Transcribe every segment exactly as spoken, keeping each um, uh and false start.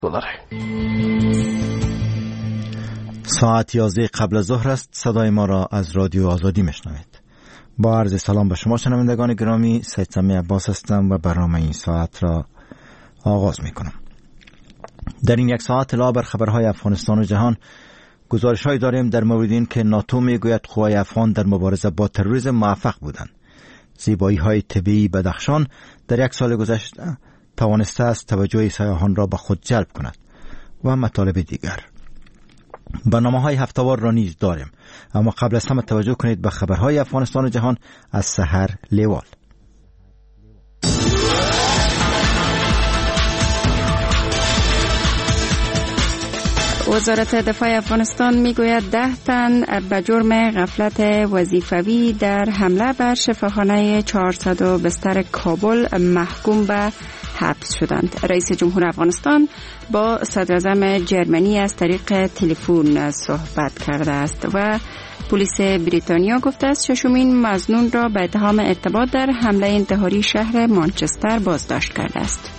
دلار. ساعت یازده قبل از ظهر است. صدای ما را از رادیو آزادی میشنوید. با عرض سلام به شما شنوندگان گرامی، سید سمی عباس هستم و برنامه این ساعت را آغاز میکنم. در این یک ساعت علاوه بر خبرهای افغانستان و جهان، گزارش‌هایی داریم در مورد این که ناتو میگوید قوای افغان در مبارزه با تروریسم موفق بودند. زیبایی‌های طبیعی بدخشان در یک سال گذشته توانسته است توجه سیاحان را به خود جلب کند و مطالب دیگر. برنامه‌های هفته‌وار را نیز داریم، اما قبل از همه توجه کنید به خبرهای افغانستان و جهان از سحر لیوال. وزارت دفاع افغانستان میگوید ده تن به جرم غفلت وظیفوی در حمله بر شفاخانه چهارصد بستر کابل محکوم به حبس شدند. رئیس جمهور افغانستان با صدر اعظم جرمنی از طریق تلفن صحبت کرده است و پلیس بریتانیا گفته است ششمین مظنون را به اتهام ارتباط در حمله انتحاری شهر مانچستر بازداشت کرده است.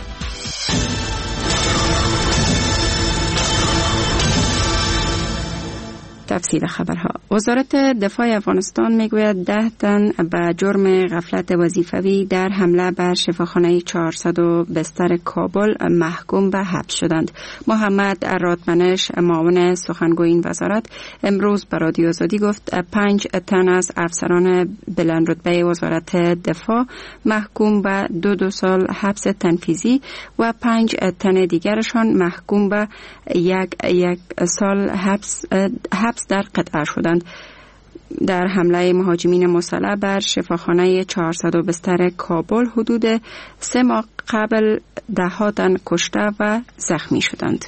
تفصیل خبرها. وزارت دفاع افغانستان میگوید ده تن به جرم غفلت وظیفوی در حمله بر شفاخانه چهارصد بستر کابل محکوم به حبس شدند. محمد رادمنش، معاون سخنگوی این وزارت، امروز به رادیو آزادی گفت پنج تن از افسران بلند رتبه وزارت دفاع محکوم به دو دو سال حبس تنفیذی و پنج تن دیگرشان محکوم به یک یک سال حبس حبس در قطعه شدند. در حمله مهاجمین مسلح بر شفاخانه چهارصد بستر کابل حدود سه ماه قبل ده ها تن کشته و زخمی شدند.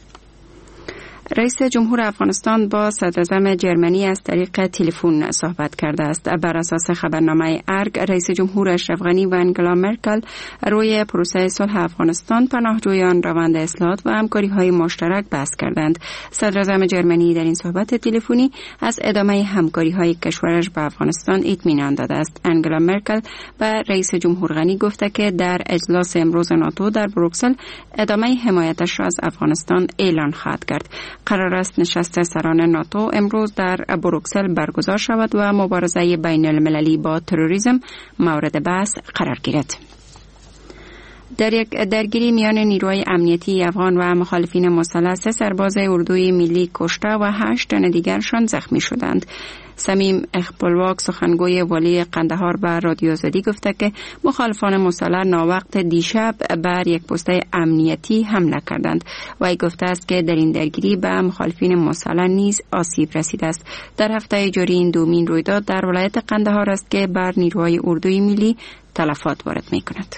رئیس جمهور افغانستان با صدر اعظم جرمنی از طریق تلفن صحبت کرده است. بر اساس خبرنامه ارگ، رئیس جمهور اشرف غنی و انگلا مرکل روی پروسه صلح افغانستان، پناهجویان، روند اصلاحات و همکاری‌های مشترک بحث کردند. صدر اعظم جرمنی در این صحبت تلفنی از ادامه همکاری‌های کشورش با افغانستان اطمینان داده است. انگلا مرکل به رئیس جمهور غنی گفته که در اجلاس امروز ناتو در بروکسل ادامه حمایتش را از افغانستان اعلان خواهد کرد. قرار است نشست سران ناتو امروز در بروکسل برگزار شود و مبارزه بین المللی با تروریسم مورد بحث قرار گیرد. در یک درگیری میان نیروهای امنیتی افغان و مخالفین مسلح، سه سرباز اردوی ملی کشته و هشت تن دیگرشان زخمی شدند. سمیم اخپلواک، سخنگوی والی قندهار، به رادیو آزادی گفته که مخالفان مسلح ناوقت دیشب بر یک پست امنیتی حمله کردند و ای گفته است که در این درگیری به مخالفین مسلح نیز آسیب رسیده است. در هفته جاری این دومین رویداد در ولایت قندهار است که بر نیروهای اردوی ملی تلفات وارد می کند.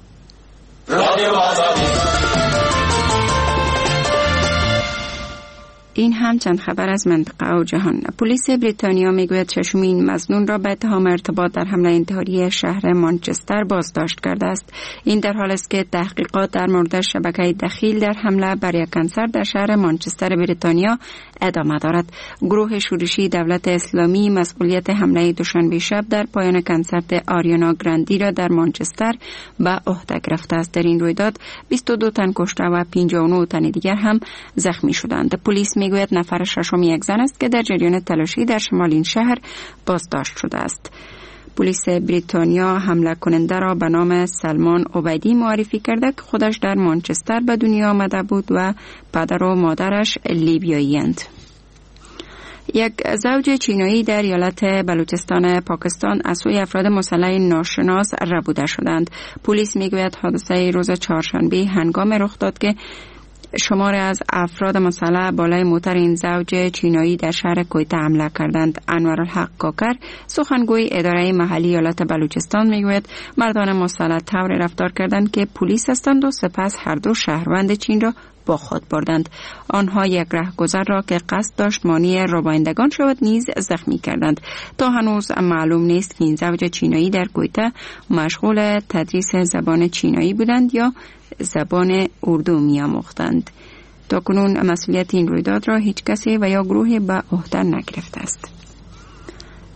این هم چند خبر از منطقه و جهان. پلیس بریتانیا میگوید ششمین مظنون را به اتهام ارتباط در حمله انتحاری شهر مانچستر بازداشت کرده است. این در حالی است که تحقیقات در مورد شبکه دخیل در حمله بر یک کنسر در شهر مانچستر بریتانیا ادامه دارد. گروه شورشی دولت اسلامی مسئولیت حمله دوشنبه شب در پایان کنسرت آریانا گراندی را در مانچستر به عهده گرفته است. در این رویداد بیست و دو تن کشته و پنجاه و نه تن دیگر هم زخمی شدند. پلیس میگوید نفر ششم یک زن است که در جریان تلاشی در شمال این شهر بازداشت شده است. پلیس بریتانیا حمله کننده را به نام سلمان عبیدی معرفی کرده که خودش در مانچستر به دنیا آمده بود و پدر و مادرش لیبیایی اند. یک زوج چینایی در ایالت بلوچستان پاکستان از سوی افراد مسلح ناشناس ربوده شدند. پلیس میگوید حادثه روز چهارشنبه هنگام رخ داد که شمار از افراد مسلح بالای موتر این زوج چینایی در شهر کویته حمله کردند. انورالحق کاکر، سخنگوی اداره محلی ایالت بلوچستان، میگوید مردان مسلح طوری رفتار کردند که پلیس هستند و سپس هر دو شهروند چین را با خود بردند. آنها یک رهگذر را که قصد داشت مانع ربایندگان شود نیز زخمی کردند. تا هنوز معلوم نیست که این زوج چینایی در کویته مشغول تدریس زبان چینایی بودند یا زبان اردو می‌آموختند. تا کنون مسئولیت این رویداد را هیچ کسی و یا گروهی به عهده نگرفته است.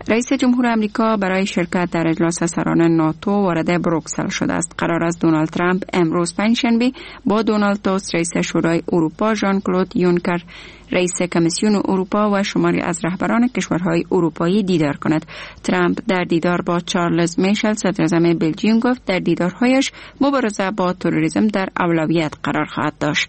رئیس جمهور آمریکا برای شرکت در اجلاس سران ناتو وارد بروکسل شده است. قرار است دونالد ترامپ امروز پنجشنبه با دونالد توسک رئیس شورای اروپا، ژان کلود یونکر رئیس کمیسیون اروپا و شماری از رهبران کشورهای اروپایی دیدار کند. ترامپ در دیدار با چارلز میشل صدر اعظم بلژیوم گفت در دیدارهایش مبارزه با تروریسم در اولویت قرار خواهد داشت.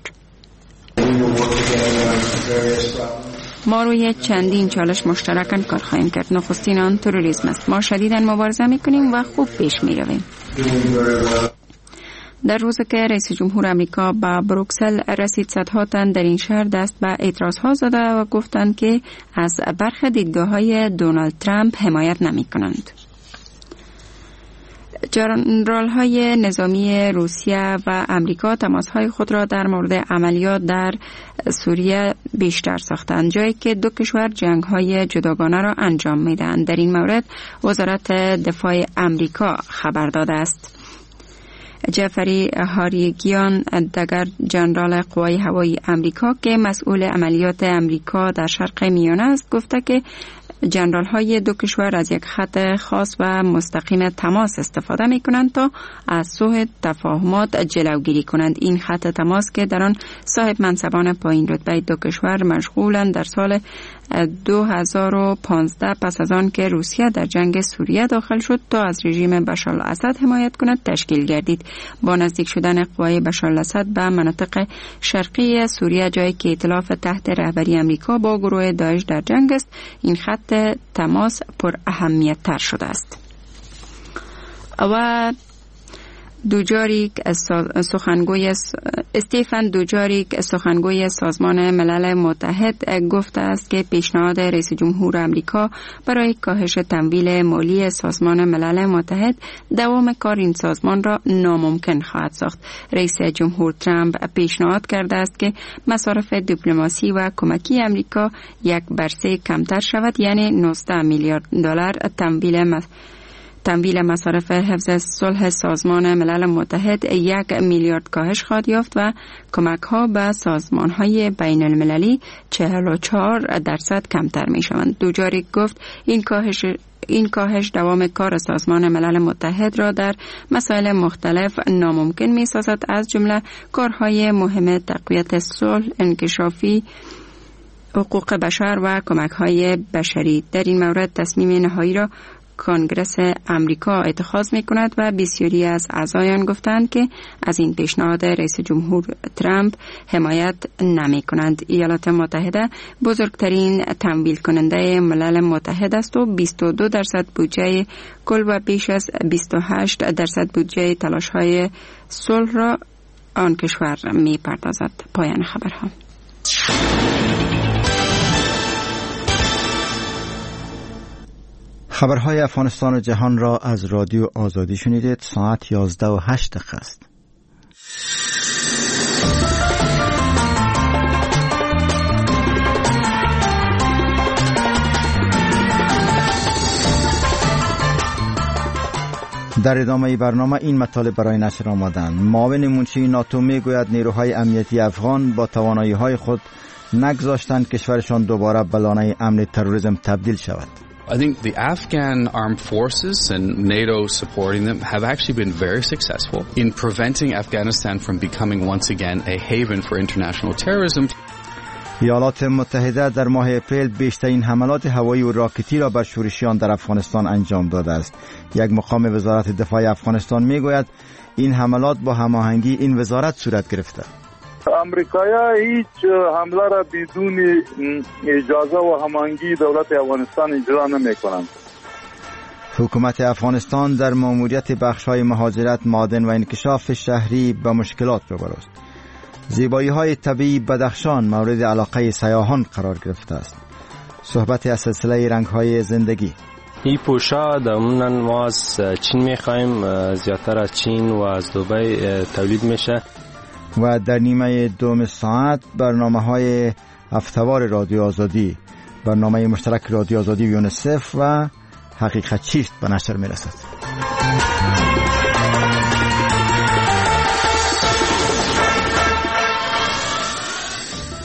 ما روی چندین چالش مشترکاً کار خواهیم کرد. نخستین آن تروریسم است. ما شدیداً مبارزه می‌کنیم و خوب پیش می‌رویم. در روزی که رئیس جمهور آمریکا به بروکسل رسید، صدها تن در این شهر دست به اعتراض‌ها زده و گفتند که از برخی دیدگاه‌های دونالد ترامپ حمایت نمی‌کنند. ژنرال‌های نظامی روسیه و آمریکا تماس‌های خود را در مورد عملیات در سوریه بیشتر ساختند، جایی که دو کشور جنگ‌های جداگانه را انجام می‌دهند. در این مورد وزارت دفاع آمریکا خبر داده است. جعفری هاریگیان، دگر ژنرال قوای هوایی آمریکا که مسئول عملیات آمریکا در شرق میانه است، گفته که جنرال های دو کشور از یک خط خاص و مستقیم تماس استفاده می کنند تا از سوء تفاهمات جلوگیری کنند. این خط تماس که در آن صاحب منصبان پایین رتبه دو کشور مشغولند در سال دو هزار و پانزده پس از آن که روسیه در جنگ سوریه داخل شد تا از رژیم بشار الاسد حمایت کند تشکیل گردید. با نزدیک شدن قوای بشار الاسد به مناطق شرقی سوریه، جایی که ائتلاف تحت رهبری آمریکا با گروه داعش در جنگ است، این خط تماس پر اهمیت تر شده است. و دوجاریک سخنگوی استیفن دوجاریک سخنگوی سازمان ملل متحد گفته است که پیشنهاد رئیس جمهور آمریکا برای کاهش تمویل مالی سازمان ملل متحد دوام کار این سازمان را ناممکن خواهد ساخت. رئیس جمهور ترامپ پیشنهاد کرده است که مصارف دیپلماسی و کمکی آمریکا یک بر سه کمتر شود، یعنی نوزده میلیارد دلار تمویل تمویل مصارف حفظ صلح سازمان ملل متحد یک میلیارد کاهش خواهد یافت و کمک ها به سازمان های بین المللی چهل و چهار درصد کمتر می شوند. دوجاریک گفت این کاهش این کاهش دوام کار سازمان ملل متحد را در مسائل مختلف ناممکن می سازد، از جمله کارهای مهم تقویت صلح، انکشافی حقوق بشر و کمک های بشری. در این مورد تصمیم نهایی را کنگره آمریکا اتخاذ می کند و بسیاری از اعضایان گفتند که از این پیشنهاد رئیس جمهور ترامپ حمایت نمی کنند. ایالات متحده بزرگترین تمویل کننده ملل متحد است و بیست و دو درصد بودجه کل و بیش از بیست و هشت درصد بودجه تلاش های صلح را آن کشور می پردازد. پایان خبرها. خبرهای افغانستان و جهان را از رادیو آزادی شنیدید. ساعت یازده و هشت دقیقه است. در ادامه برنامه این مطالب برای نشر آمدند. معاون منشی ناتو میگوید نیروهای امنیتی افغان با توانایی‌های خود نگذاشتند کشورشان دوباره به لانه امن تروریسم تبدیل شود. I think the Afghan armed forces and NATO supporting them have actually been very successful in preventing Afghanistan from becoming once again a haven for international terrorism. ایالات متحده در ماه اپریل بیشترین حملات هوایی و راکتی را بر شورشیان در افغانستان انجام داده است. یک مقام وزارت دفاع افغانستان میگوید این حملات با هماهنگی این وزارت صورت گرفته. امریکایی‌ها هیچ حمله را بدون اجازه و هماهنگی دولت افغانستان اجرا نمی‌کنند. حکومت افغانستان در ماموریت بخش‌های مهاجرت، معادن و انکشاف شهری با مشکلات روبرو است. زیبایی‌های طبیعی بدخشان مورد علاقه سیاحان قرار گرفته است. صحبت از سلسله رنگ‌های زندگی. این پوشاک عموماً ما از چین می‌خوایم، زیادتر از چین و از دبی تولید میشه. و در نیمه دوم ساعت برنامه‌های هفته‌وار رادیو آزادی، برنامه مشترک رادیو آزادی و یونیسف و حقیقت چیست به نشر می‌رسد.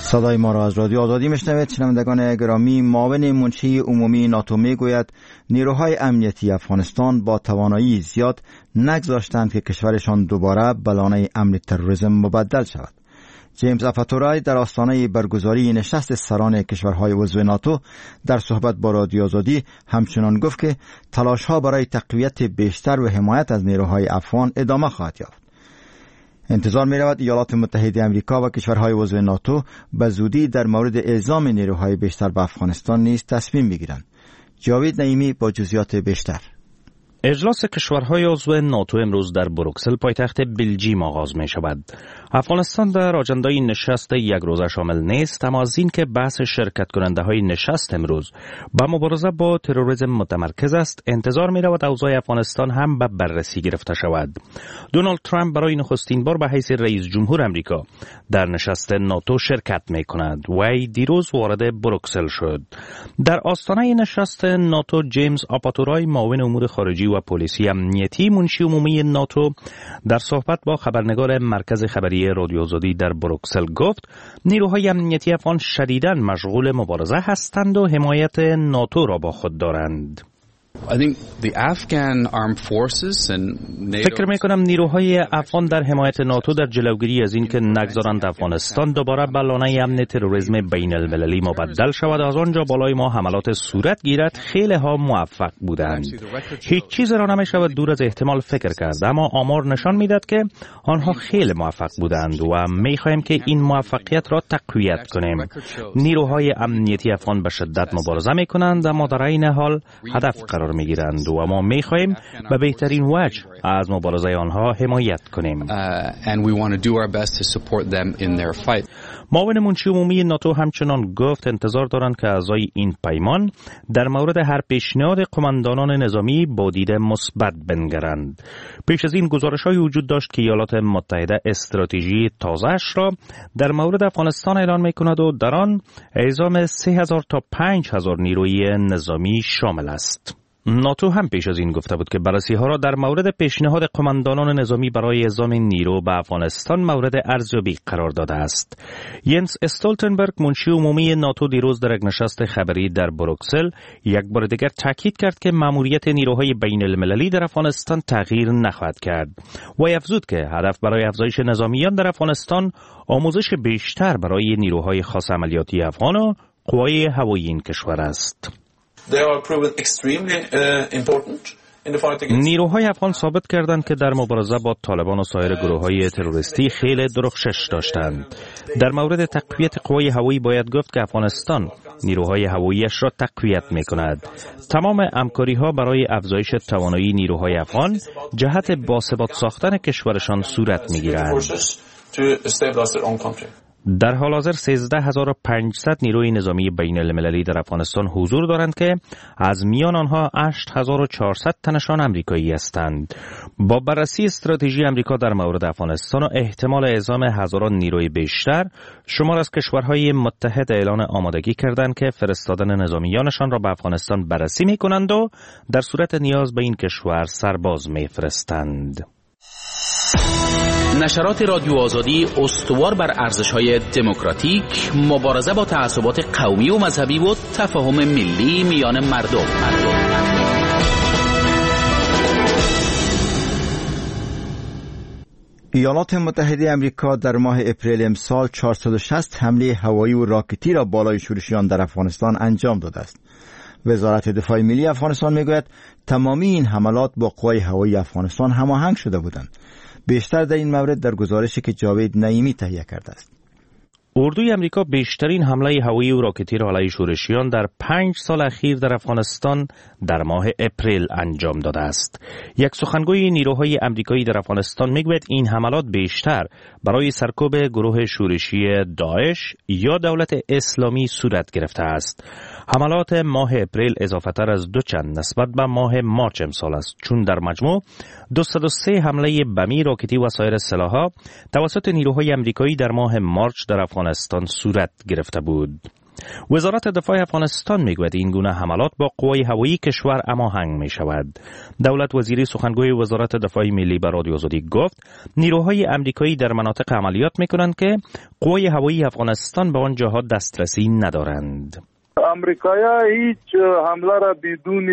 صدای ما را از رادیو آزادی میشنوید. شنوندگان گرامی، معاون منشی عمومی ناتو میگوید نیروهای امنیتی افغانستان با توانایی زیاد نگذاشتند که کشورشان دوباره به لانه امن تروریسم مبدل شود. جیمز آپاتورای در آستانه برگزاری نشست سران کشورهای عضو ناتو در صحبت با رادیو آزادی همچنان گفت که تلاش‌ها برای تقویت بیشتر و حمایت از نیروهای افغان ادامه خواهد یافت. انتظار می رود ایالات متحده آمریکا و کشورهای عضو ناتو به زودی در مورد اعزام نیروهای بیشتر به افغانستان نیز تصمیم بگیرند. جاوید نعیمی با جزئیات بیشتر. اجلاس کشورهای عضو ناتو امروز در بروکسل پایتخت بلژیم آغاز می شود. افغانستان در آجندای نشست یک روزه شامل نیست، اما از این که بحث شرکت کننده های نشست امروز با مبارزه با تروریسم متمرکز است، انتظار می رود اوضاع افغانستان هم به بررسی گرفته شود. دونالد ترامپ برای نخستین بار به حیث رئیس جمهور امریکا در نشست ناتو شرکت می کند. وی دیروز وارد بروکسل شد. در آستانه نشست ناتو جیمز آپاتورای معاون امور خارجی و پلیسی امنیتی منشی عمومی ناتو در صحبت با خبرنگار مرکز خبری رادیو آزادی در بروکسل گفت نیروهای امنیتی افغان شدیداً مشغول مبارزه هستند و حمایت ناتو را با خود دارند. فکر می کنم نیروهای افغان در حمایت ناتو در جلوگیری از این که نگذارند افغانستان دوباره به لانه امن تروریسم بین المللی مبدل شود از آنجا بالای ما حملات صورت گیرد خیلی ها موفق بودند. هیچ چیز را نمی شود دور از احتمال فکر کرد، اما آمار نشان میدهد که آنها خیلی موفق بودند و می خواهیم که این موفقیت را تقویت کنیم. نیروهای امنیتی افغان به شدت مبارزه می کنند، اما در این حال هدف قرار می گیرند و ما می خواهیم به بهترین وجه از مبارزه آنها حمایت کنیم. معاون منشی عمومی ناتو همچنان گفت انتظار دارند که اعضای این پیمان در مورد هر پیشنهاد قماندانان نظامی با دید مثبت بنگرند. پیش از این گزارش‌های وجود داشت که ایالات متحده استراتژی تازه‌اش را در مورد افغانستان اعلان می‌کند و در آن اعزام سه هزار تا پنج هزار نیروی نظامی شامل است. ناتو هم پیش از این گفته بود که بررسی‌ها را در مورد پیشنهاد قماندانان نظامی برای اعزام نیرو به افغانستان مورد ارزیابی قرار داده است. ینس استولتنبرگ منشی عمومی ناتو دیروز در یک نشست خبری در بروکسل یک بار دیگر تاکید کرد که مأموریت نیروهای بین المللی در افغانستان تغییر نخواهد کرد و افزود که هدف برای افزایش نظامیان در افغانستان آموزش بیشتر برای نیروهای خاص عملیاتی افغان و قوای هوایی این کشور است. نیروهای افغان ثابت کردند که در مبارزه با طالبان و سایر گروه‌های تروریستی خیلی درخشش داشتند. در مورد تقویت قوای هوایی باید گفت که افغانستان نیروهای هواییش را تقویت می‌کند. تمام همکاری‌ها برای افزایش توانایی نیروهای افغان جهت باثبات ساختن کشورشان صورت می‌گیرند. در حال حاضر سیزده هزار و پانصد نیروی نظامی بین المللی در افغانستان حضور دارند که از میان آنها هشت هزار و چهارصد تنشان امریکایی هستند. با بررسی استراتژی امریکا در مورد افغانستان و احتمال اعزام هزاران نیروی بیشتر، شمار از کشورهای متحد اعلان آمادگی کردند که فرستادن نظامیانشان را به افغانستان بررسی می‌کنند و در صورت نیاز به این کشور سرباز می‌فرستند. نشرات رادیو آزادی استوار بر ارزش‌های دموکراتیک، مبارزه با تعصبات قومی و مذهبی و تفاهم ملی میان مردم. ایالات متحده آمریکا در ماه اپریل امسال چهارصد و شصت حمله هوایی و راکتی را بالای شورشیان در افغانستان انجام داده است. وزارت دفاع ملی افغانستان میگوید تمامی این حملات با قوای هوایی افغانستان هماهنگ شده بودند. بیشتر در این مورد در گزارشی که جاوید نعیمی تهیه کرده است. اردوی امریکا بیشترین حمله هوایی و راکتی را علیه شورشیان در پنج سال اخیر در افغانستان در ماه اپریل انجام داده است. یک سخنگوی نیروهای امریکایی در افغانستان میگوید این حملات بیشتر برای سرکوب گروه شورشی داعش یا دولت اسلامی صورت گرفته است. حملات ماه اپریل اضافتر از دو چند نسبت به ماه مارچ امسال است، چون در مجموع دویست و سه حمله بمی، راکتی و سایر سلاح‌ها توسط نیروهای امریکایی در ماه مارچ در افغانستان صورت گرفته بود. وزارت دفاع افغانستان میگوید این گونه حملات با قوای هوایی کشور هماهنگ می شود. دولت وزیری سخنگوی وزارت دفاع ملی به رادیو آزادی گفت نیروهای امریکایی در مناطق عملیات میکنند که قوای هوایی افغانستان به آن جاها دسترسی ندارند. امریکایی‌ها هیچ حمله را بدون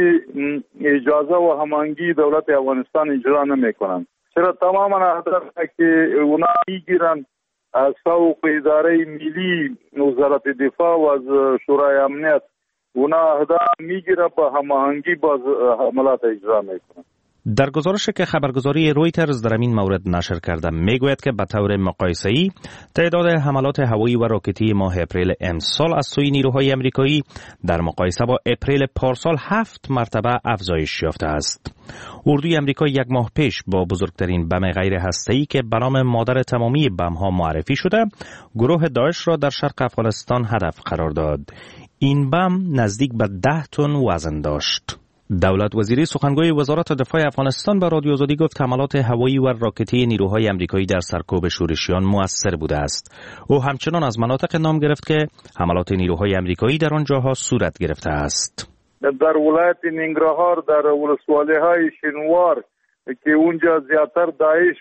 اجازه و هماهنگی دولت افغانستان اجرا نمی‌کنند. چرا تمام اهداف که اونا میگیرن از سوق اداره ملی وزارت دفاع و از شورای امنیت اونا اهداف میگیرن با هماهنگی با حملات اجرا میکنن. در گزارشی که خبرگزاری رویترز در این مورد نشر کرده میگوید که به طور مقایسه‌ای تعداد حملات هوایی و راکتی ماه اپریل امسال از سوی نیروهای امریکایی در مقایسه با اپریل پارسال هفت مرتبه افزایش یافته است. اردوی امریکا یک ماه پیش با بزرگترین بم غیر هسته‌ای که به نام مادر تمامی بم‌ها معرفی شده گروه داعش را در شرق افغانستان هدف قرار داد. این بم نزدیک به ده تن وزن داشت. دولت وزیری سخنگوی وزارت دفاع افغانستان به رادیو آزادی گفت حملات هوایی و راکتی نیروهای امریکایی در سرکوب شورشیان مؤثر بوده است. او همچنان از مناطق نام گرفت که حملات نیروهای امریکایی در آنجاها صورت گرفته است. در ولایت ننگرهار در ولسوالی‌های شنوار که اونجا زیادتر داعش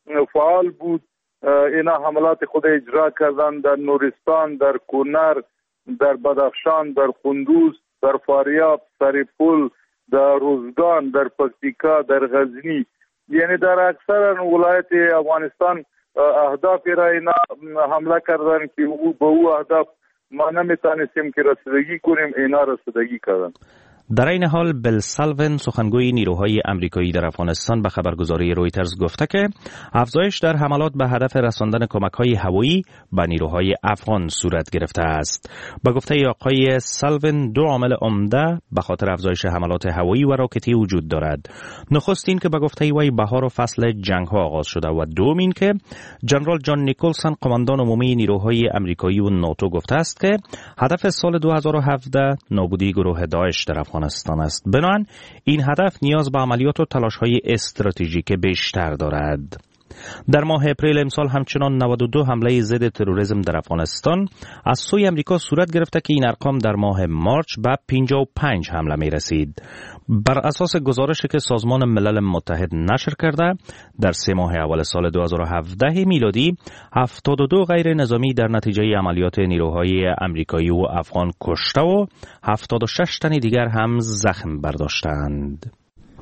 فعال بود اینا حملات خود اجرا کردند. در نورستان، در کنر، در بدخشان، در کندوز، در فاریاب، سرپل، در روزگان، در پکتیکا، در غزنی، یعنی در اکثر ولایت افغانستان اهداف را اینا حمله کردن که او به او اهداف ما نمیتونستیم که رسیدگی کنیم، اینا رسیدگی کردن. در این حال بل سالون سخنگوی نیروهای امریکایی در افغانستان به خبرگزاری رویترز گفته که افزایش در حملات به هدف رساندن کمک‌های هوایی به نیروهای افغان صورت گرفته است. به گفته آقای سالون دو عامل عمده به خاطر افزایش حملات هوایی و راکتی وجود دارد. نخست این که به گفته وی بهار و فصل جنگ‌ها آغاز شده و دوم این که جنرال جان نیکلسون قماندان عمومی نیروهای امریکایی و ناتو گفته است که هدف سال دو هزار و هفده نابودی گروه داعش در افغانستان است. بنابراین این هدف نیاز به عملیات و تلاش‌های استراتژیک بیشتر دارد. در ماه اپریل امسال همچنان نود و دو حمله ضد تروریسم در افغانستان از سوی امریکا صورت گرفته که این ارقام در ماه مارچ به پنجاه و پنج حمله می رسید. بر اساس گزارشی که سازمان ملل متحد نشر کرده در سه ماه اول سال دو هزار و هفده میلادی هفتاد و دو غیر نظامی در نتیجه عملیات نیروهای امریکایی و افغان کشته و هفتاد و شش تن دیگر هم زخم برداشتند.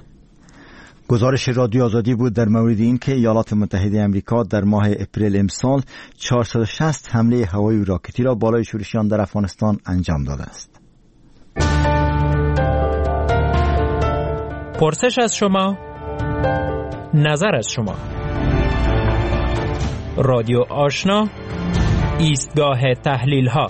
گزارش رادیو آزادی بود در مورد این که ایالات متحده آمریکا در ماه اپریل امسال چهارصد و شصت حمله هوایی و راکتی را بالای شورشیان در افغانستان انجام داده است. پرسش از شما، نظر از شما. رادیو آشنا، ایستگاه تحلیل ها.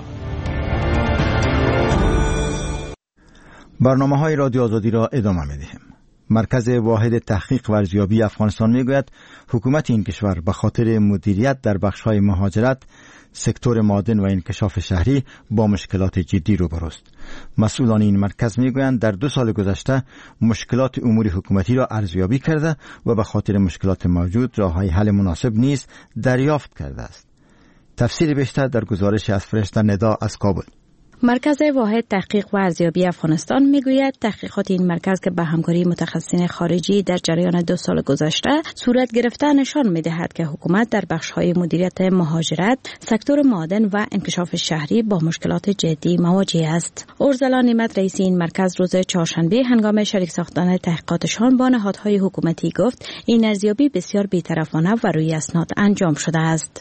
برنامه های رادیو آزادی را ادامه می دهیم. مرکز واحد تحقیق و ارزیابی افغانستان میگوید حکومت این کشور به خاطر مدیریت در بخش‌های مهاجرت، سکتور معدن و انکشاف شهری با مشکلات جدی روبروست. مسئولان این مرکز میگویند در دو سال گذشته مشکلات امور حکومتی را ارزیابی کرده و به خاطر مشکلات موجود راه‌های حل مناسب نیز دریافت کرده است. تفسیر بیشتر در گزارش از فرشته ندا از کابل. مرکز واحد تحقیق و ارزیابی افغانستان میگوید تحقیقات این مرکز که به همکاری متخصصین خارجی در جریان دو سال گذشته صورت گرفته نشان میدهد که حکومت در بخش‌های مدیریت مهاجرت، سکتور معدن و انکشاف شهری با مشکلات جدی مواجه است. ارزلا نعمت رئیس این مرکز روز چهارشنبه هنگام شریک ساختن تحقیقاتشان با نهادهای حکومتی گفت این ارزیابی بسیار بی‌طرفانه و روی اسناد انجام شده است.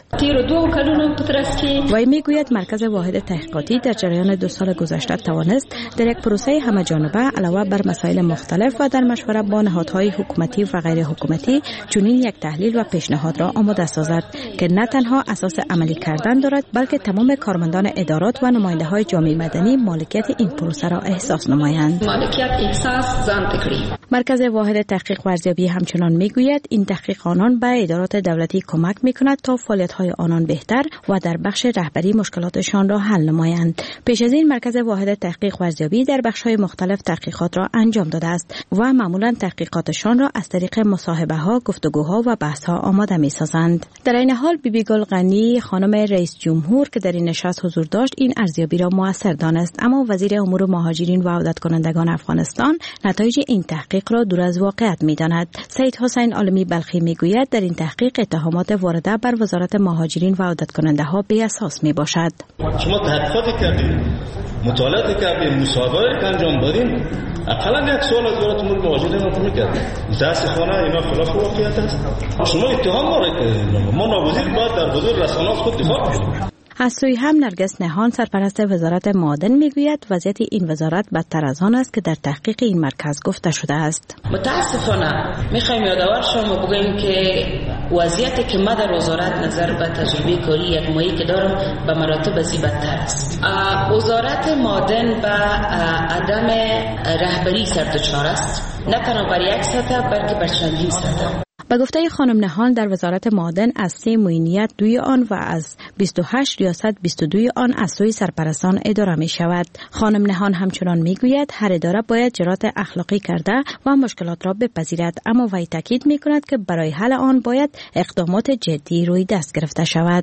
وی میگوید مرکز واحد تحقیقاتی در جریان دو سال گذشته توانست در یک پروسه همه‌جانبه علاوه بر مسائل مختلف و در مشورت با نهادهای حکومتی و غیر حکومتی چنین یک تحلیل و پیشنهاد را آماده سازد که نه تنها اساس عملی کردن دارد بلکه تمام کارمندان ادارات و نماینده‌های جامعه مدنی مالکیت این پروسه را احساس نمایند. مالکیت احساس زان تکری. مرکز واحد تحقیق و ارزیابی همچنان میگوید این تحقیق آنان به ادارات دولتی کمک میکند تا فعالیت‌های آنان بهتر و در بخش رهبری مشکلاتشان را حل نمایند. پیش از این مرکز واحد تحقیق و ارزیابی در بخش‌های مختلف تحقیقات را انجام داده است و معمولاً تحقیقاتشان را از طریق مصاحبه‌ها، گفتگوها و بحث‌ها آماده می‌سازند. در این حال بیبی گل غنی خانم رئیس جمهور که در این نشست حضور داشت این ارزیابی را موثر دانست، اما وزیر امور مهاجرین و عودت کنندگان افغانستان نتایج این تحقیق را دور از واقعیت می‌داند. سید حسین عالمی بلخی می‌گوید در این تحقیق اتهامات وارده بر وزارت مهاجرین و عودت کننده‌ها بی اساس می‌باشد. شما تحقیقات کردید، مطالعات کردید، مصاحبه انجام دادین، اقلا یک سوال از وزارت امور مهاجرین رو می‌کردید. متأسفانه اینا خلاف واقعیت است. شما اتهام وارد ما ناگزیر باید در حضور رسانه‌ها خود دفاع کنیم. از سوی هم نرگس نهان سرپرست وزارت معادن میگوید وضعیت این وزارت بدتر از آن است که در تحقیق این مرکز گفته شده است. متاسفانه میخوایم یادآور شما بگوییم که وضعیتی که ما در وزارت نظر به تجربه کاری یک ماهی که دارم به مراتب ازی بدتر است. وزارت معادن به عدم رهبری سردچار است، نه تنها بر یک سطح بلکه بر چندین سطح. به گفته خانم نهان در وزارت معادن از سه معینیت دوی آن و از بیست و هشت ریاست بیست و دو آن از سوی سرپرستان اداره می شود. خانم نهان همچنان می گوید هر اداره باید جرات اخلاقی کرده و مشکلات را بپذیرد، اما وی تاکید می کند که برای حل آن باید اقدامات جدی روی دست گرفته شود.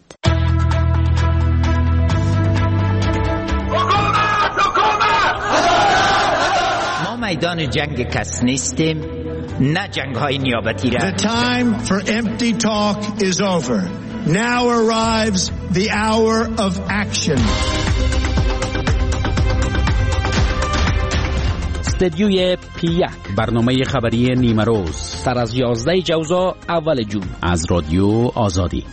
ما میدان جنگ کس نیستیم، نه جنگ های نیابتی را. The time for empty talk is over. Now arrives the hour of action. استدیوی پی یک، برنامه خبری نیمه روز سر از یازده جوزا اول جون از رادیو آزادی.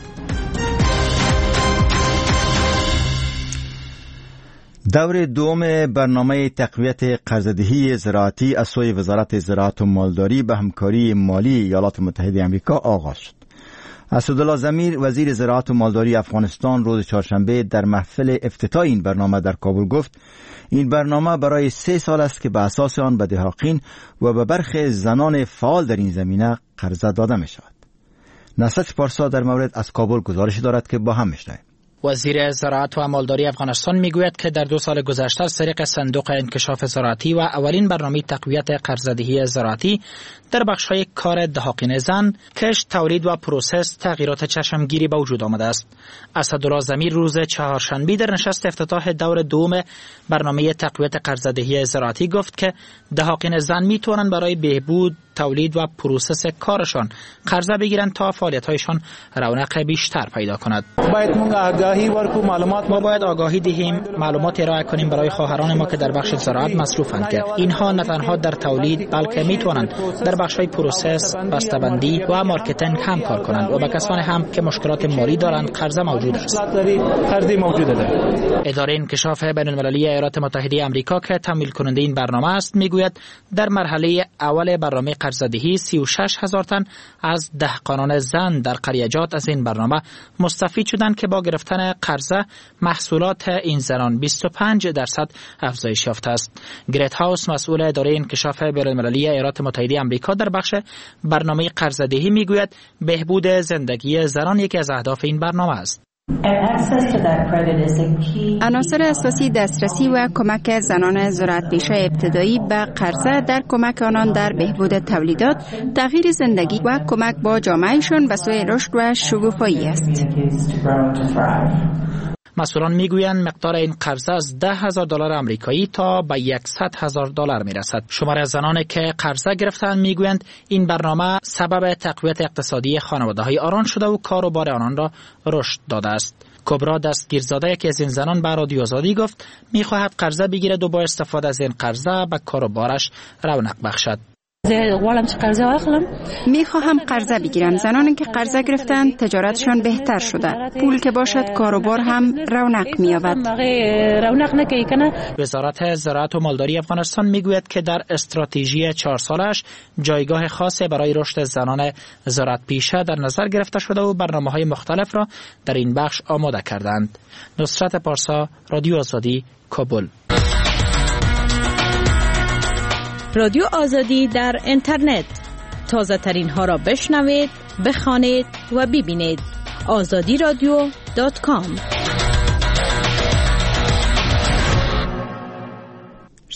دور دوم برنامه تقویت قرضه‌دهی زراعتی از سوی وزارت زراعت و مالداری به همکاری مالی ایالات متحده آمریکا آغاز شد. اسدالله ضمیر وزیر زراعت و مالداری افغانستان روز چهارشنبه در محفل افتتاح این برنامه در کابل گفت این برنامه برای سه سال است که به اساس آن به دهقان و به برخی زنان فعال در این زمینه قرضه داده می شود. نصرت پارسا در مورد از کابل گزارش دارد که با هم میشنویم. وزیر زراعت و مالداری افغانستان میگوید که در دو سال گذشته از طریق صندوق انکشاف زراعتی و اولین برنامه تقویت قرضه‌دهی زراعتی در بخش‌های کار دهقان زن، کشت، تولید و پروسس تغییرات چشمگیری به وجود آمده است. اسدالله ضمیر روز چهارشنبه در نشست افتتاح دور دوم برنامه تقویت قرضه‌دهی زراعتی گفت که دهقان زن میتوانند برای بهبود تولید و پروسس کارشان قرضه بگیرند تا فعالیت‌هایشان رونق بیشتر پیدا کند. باید ما آگاهی ورکو معلومات ما باید آگاهی دهیم، معلومات ارائه کنیم برای خواهران ما که در بخش زراعت مصروفند که اینها نه تنها در تولید بلکه میتوانند در بخش‌های پروسس، بسته‌بندی و مارکتینگ هم کار کنند و به کسانی هم که مشکلات مالی دارند قرضه موجود است. قرضه موجود است. اداره انکشاف بین‌المللی ایالات متحده آمریکا که تمویل کننده این برنامه است میگوید در مرحله اول برنامه قرضه‌دهی سی و شش هزار تن از دهقانان زن در قریجات از این برنامه مستفید شدند که با گرفتن قرضه محصولات این زنان بیست و پنج درصد افزایش یافته است. گریت هاوس مسئول اداره انکشاف بین‌المللی ایالات متحده آمریکا در بخش برنامه قرضه‌دهی میگوید بهبود زندگی زنان یکی از اهداف این برنامه است. عناصر اساسی دسترسی و کمک زنان زراعت‌پیشه ابتدایی به قرضه در کمک آنان در بهبود تولیدات، تغییر زندگی و کمک با جامعهشان به سوی رشد و شکوفایی است. مسئولان میگویند مقدار این قرضه از ده هزار دلار آمریکایی تا به صد هزار دلار میرسد. شمار از زنانی که قرضه گرفتند میگویند این برنامه سبب تقویت اقتصادی خانواده‌های آنان شده و کار و بار آنان را رشد داده است. کبرا دستگیرزاده یکی از این زنان به رادیو آزادی گفت میخواهد قرضه بگیرد و با استفاده از این قرضه به کار و بارش رونق بخشد. میخواهم قرضه بگیرم. زنانی که قرضه گرفتند تجارتشان بهتر شده. پول که باشد کاروبار هم رونق می‌یابد. وزارت زراعت و مالداری افغانستان میگوید که در استراتژی چهار سالش جایگاه خاص برای رشد زنان زراعت پیشه در نظر گرفته شده و برنامه‌های مختلف را در این بخش آماده کردند. نصرت پارسا، رادیو آزادی، کابل. رادیو آزادی در اینترنت، تازه ترین ها را بشنوید، بخوانید و ببینید. آزادی رادیو دات کام.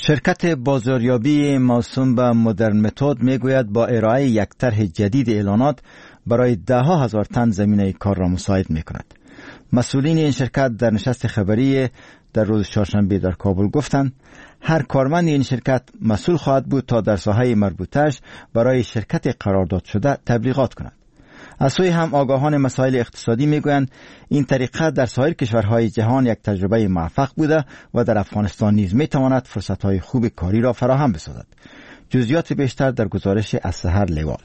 شرکت بازاریابی موسوم به مدرن متد میگوید با ارائه یک طرح جدید اعلانات برای ده ها هزار تن زمینه کار را مساعد می کند. مسئولین این شرکت در نشست خبری در روز چهارشنبه در کابل گفتند هر کارمند این شرکت مسئول خواهد بود تا در ساحه مربوطش برای شرکت قرارداد شده تبلیغات کند. از سوی هم آگاهان مسائل اقتصادی میگویند این طریقه در سایر کشورهای جهان یک تجربه موفق بوده و در افغانستان نیز میتواند فرصتهای خوب کاری را فراهم بسازد. جزئیات بیشتر در گزارش از سحر لیوال.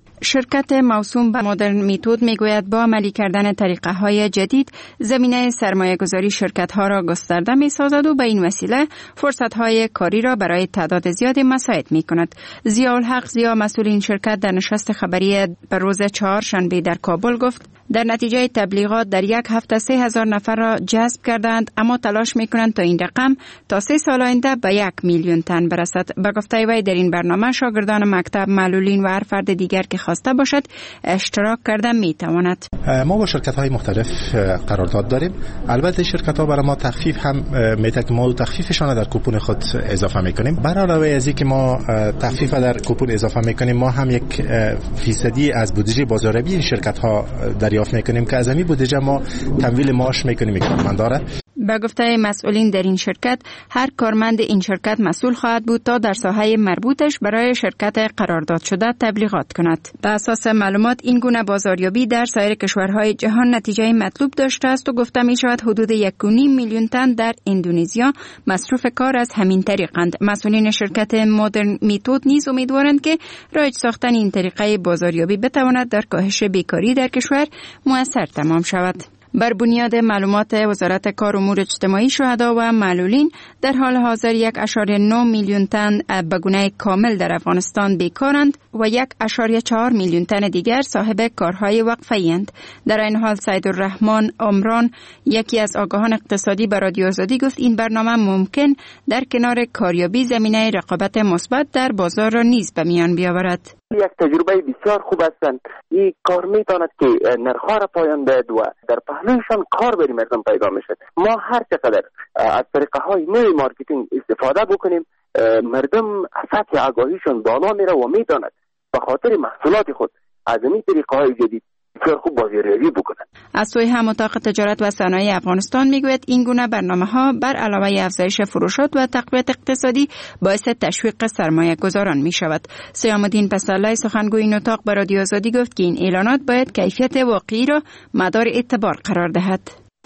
شرکت موسوم به مدرن متد میگوید با عملی کردن طریقه های جدید زمینه سرمایه گذاری شرکت ها را گسترده می سازد و به این وسیله فرصت های کاری را برای تعداد زیادی مساعد می کند. ضیاءالحق ضیا مسئول این شرکت در نشست خبری بر روز چهارشنبه در کابل گفت در نتیجه تبلیغات در یک هفته سه هزار نفر را جذب کردند، اما تلاش می کنند تا این رقم تا سه سال آینده به یک میلیون تن برسد. به گفته وی در این برنامه شاگردان مکتب، معلولین و هر فرد دیگر که خواسته باشد اشتراک کرده می تواند. ما با شرکت های مختلف قرارداد داریم. البته شرکت ها برای ما تخفیف هم میده که ما تخفیفشان در کوپون خود اضافه میکنیم. بر علاوه از اینکه ما تخفیف در کوپون اضافه میکنیم، ما هم یک فیصدی از بودجه بازاریابی این شرکت ها دریافت میکنیم که از همین بودجه ما تمویل معاش میکنیم کارمندان. به گفته مسئولین در این شرکت هر کارمند این شرکت مسئول خواهد بود تا در ساحه مربوطش برای شرکت قرارداد شده تبلیغات کند. به اساس معلومات این گونه بازاریابی در سایر کشورهای جهان نتیجه مطلوب داشته است و گفته می شود حدود یک و نیم میلیون تن در اندونزیا مصروف کار از همین طریقند. مسئولین شرکت مدرن متد نیز امیدوارند که رایج ساختن این طریقه بازاریابی بتواند در کاهش بیکاری در کشور مؤثر تمام شود. بر بنیاد معلومات وزارت کار امور اجتماعی، شهدا و معلولین در حال حاضر یک اشاریه نه میلیون تن به گونه کامل در افغانستان بیکارند و یک اشاریه چهار میلیون تن دیگر صاحب کارهای وقفه‌ای اند. در این حال سیدالرحمن عمران، یکی از آگاهان اقتصادی، به رادیو آزادی گفت این برنامه ممکن در کنار کاریابی زمینه رقابت مثبت در بازار را نیز به میان بیاورد. یک تجربه بسیار خوب هستند. این کار میتواند که نرخ‌ها را پایان دهد و در پهلویشان کار بری مردم پیدا میشد. ما هر چقدر از طریقه های نوی مارکتینگ استفاده بکنیم، مردم سطح آگاهیشان بالا میره و میتواند به خاطر محصولات خود از این طریقه های جدید بسیار خوب بازاریابی بکنند. از سوی هم اتاق تجارت و صنایع افغانستان میگوید این گونه برنامه‌ها بر علاوه افزایش فروشات و تقویت اقتصادی باعث تشویق سرمایه گذاران می شود. سیام الدین پسرلی، سخنگوی این اتاق، به رادیو آزادی گفت که این اعلانات باید کیفیت واقعی را مدار اعتبار قرار دهد.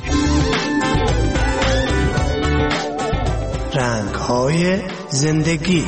رنگ‌های زندگی.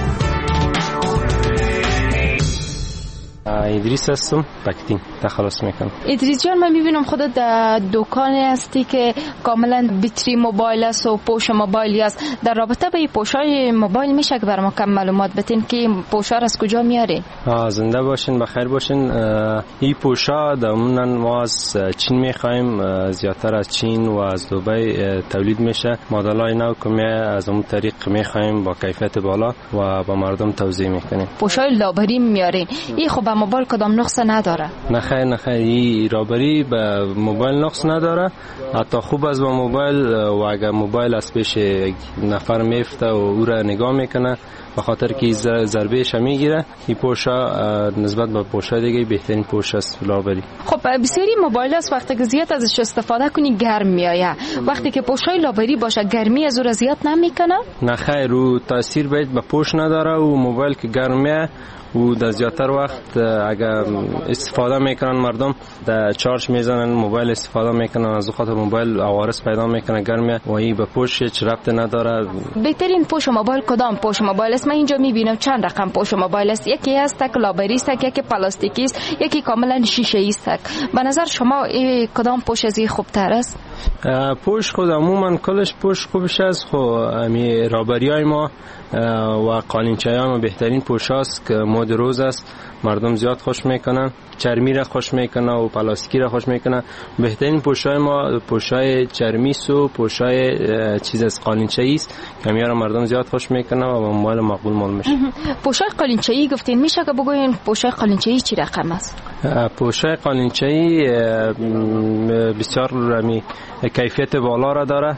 ادریس هستم، پکتین تخلص میکنم. ادریس جان، من میبینم خودت در دکانی هستی که کاملا بطری موبایل است و پوش موبایلی است. در رابطه با این پوشای موبایل میشه که برام کم معلومات بتین که این پوشا از کجا میاری؟ زنده باشین، بخیر باشین. این پوشا عموما ما از چین میخوایم، زیادتر از چین و از دبی تولید میشه. مدلای نو که از اون طریق میخوایم با کیفیت بالا و با مردم توزیع میکنیم. پوشای لابری میارین. این خب به موبایل کدام نقص نداره؟ نه خیر نه خیر، این رابری به موبایل نقص نداره. حتی خوب از با موبایل و اگر موبایل از پیش نفر میفته و او را نگاه میکنه به خاطر که ضربهش میگیره، این پوشا نسبت به پوشا دیگه بهترین پوش است لابری. خب بسیاری موبایل است وقتی که زیاد ازش استفاده کنی گرم میآید. وقتی که پوشای لابری باشه گرمی از او زیاد نمیکنه؟ نه خیر، رو تاثیر باید به پوش نداره و موبایل که گرم میه و در زیادتر وقت اگر استفاده میکنن مردم در چارج میزنن موبایل استفاده میکنن، از خاطر موبایل عوارض پیدا میکنه گرمه و این به پوش هیچ ربطی نداره. بهترین پوش موبایل کدام پوش موبایل است؟ من اینجا میبینم چند رقم پوش موبایل است. یکی هست که لابری است، یکی پلاستیکی است، یکی کاملا شیشه ای است. به نظر شما این کدام پوش از این خوبتر است؟ پوش خود عموما کلش پوش خوبش است. خب امی رابریای ما و قالینچه‌های ما بهترین پوش است که مد روز است، مردم زیاد خوش میکنن. چرمی را خوش میکنه و پلاستیکی را خوش میکنه. بهترین پوشای ما پوشای چرمی و پوشای چیز از قالینچه‌ای است که میاره مردم زیاد خوش میکنه و با مال مقبول مال میشه. پوشای قالینچه‌ای گفتین، میشه که بگوین پوشای قالینچه‌ای چی رقم است؟ پوشای قالینچه‌ای بسیار رمی کیفیت بالا را داره.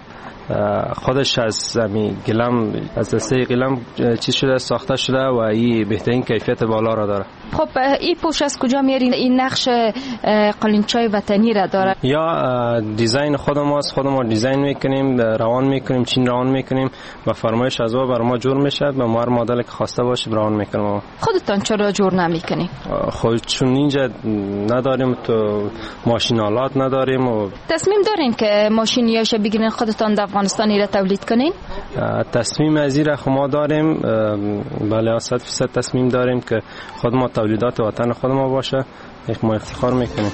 خودش از زمین گلم از دسته گلم چیز شده ساخته شده و این بهترین کیفیت بالا را داره. خب این پوش از کجا میارین؟ این نقش قالینچای وطنی را داره یا دیزاین خود ماست؟ خود ما دیزاین میکنیم، روان میکنیم، چین روان میکنیم و فرمایش از ما برای ما جور میشه و ما هر مدل که خواسته باشه روان میکنیم. خودتان چرا جور نمیکنیم؟ خب چون اینجا نداریم تو ماشین آلات نداریم و تصمیم دارین که ماشینیاش بگیرین خودتان در افغانستان را تولید کنین؟ تصمیم از این را ما داریم، بله صد درصد تصمیم داریم که خود ما تولیدات وطن خود ما باشه. یک ما افتخار میکنیم.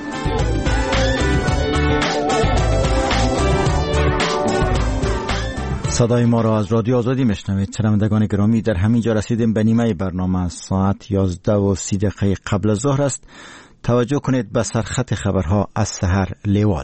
صدای ما را از رادیو آزادی میشنوید. شنوندگان گرامی، در همین جا رسیدیم به نیمه برنامه. ساعت یازده و سی دقیقه قبل از ظهر است. توجه کنید به سرخط خبرها از سحر لیوال.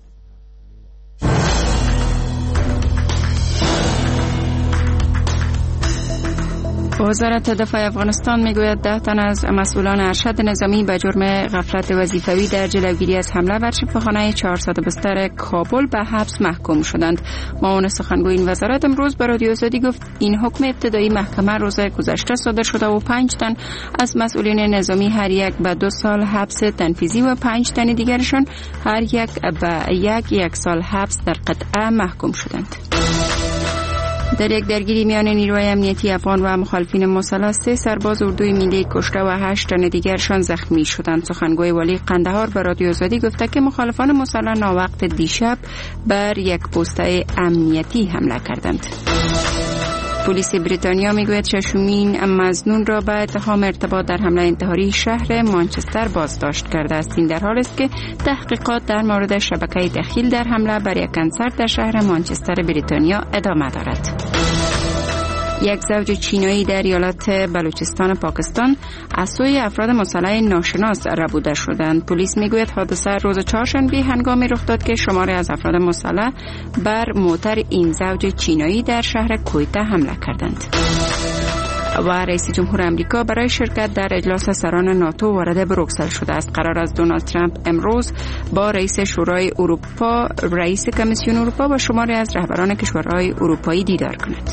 وزارت دفاع افغانستان میگوید ده تن از مسئولان ارشد نظامی به جرم غفلت وظیفوی در جلوگیری از حمله بر شبهخانه چهارصد بستر کابل به حبس محکوم شدند. معاون سخنگوی این وزارت امروز به رادیو آزادی گفت این حکم ابتدایی محکمه روز گذشته صادر شده و پنج تن از مسئولین نظامی هر یک به دو سال حبس تنفیذی و پنج تن دیگرشان هر یک به یک یک سال حبس در قطعه محکوم شدند. در یک درگیری میان نیروهای امنیتی افغان و مخالفین مسلح سه سرباز اردوی ملی کشته و هشت تن دیگرشان زخمی شدند. سخنگوی والی قندهار به رادیو آزادی گفته که مخالفان مسلح ناوقت دیشب بر یک پوسته امنیتی حمله کردند. پلیس بریتانیا میگوید ششمین مظنون را به اتهام ارتباط در حمله انتحاری شهر مانچستر بازداشت کرده است. این در حال است که تحقیقات در مورد شبکه دخیل در حمله بر یک کنسرت در شهر مانچستر بریتانیا ادامه دارد. یک زوج چینایی در ایالت بلوچستان پاکستان از سوی افراد مسلح ناشناس ربوده شدند. پلیس میگوید حادثه روز چهارشنبه هنگامی رخ داد که شماری از افراد مسلح بر موتر این زوج چینایی در شهر کویته حمله کردند. و رئیس جمهور امریکا برای شرکت در اجلاس سران ناتو وارد بروکسل شده است. قرار است دونالد ترامپ امروز با رئیس شورای اروپا، رئیس کمیسیون اروپا و شماری از رهبران کشورهای اروپایی دیدار کند.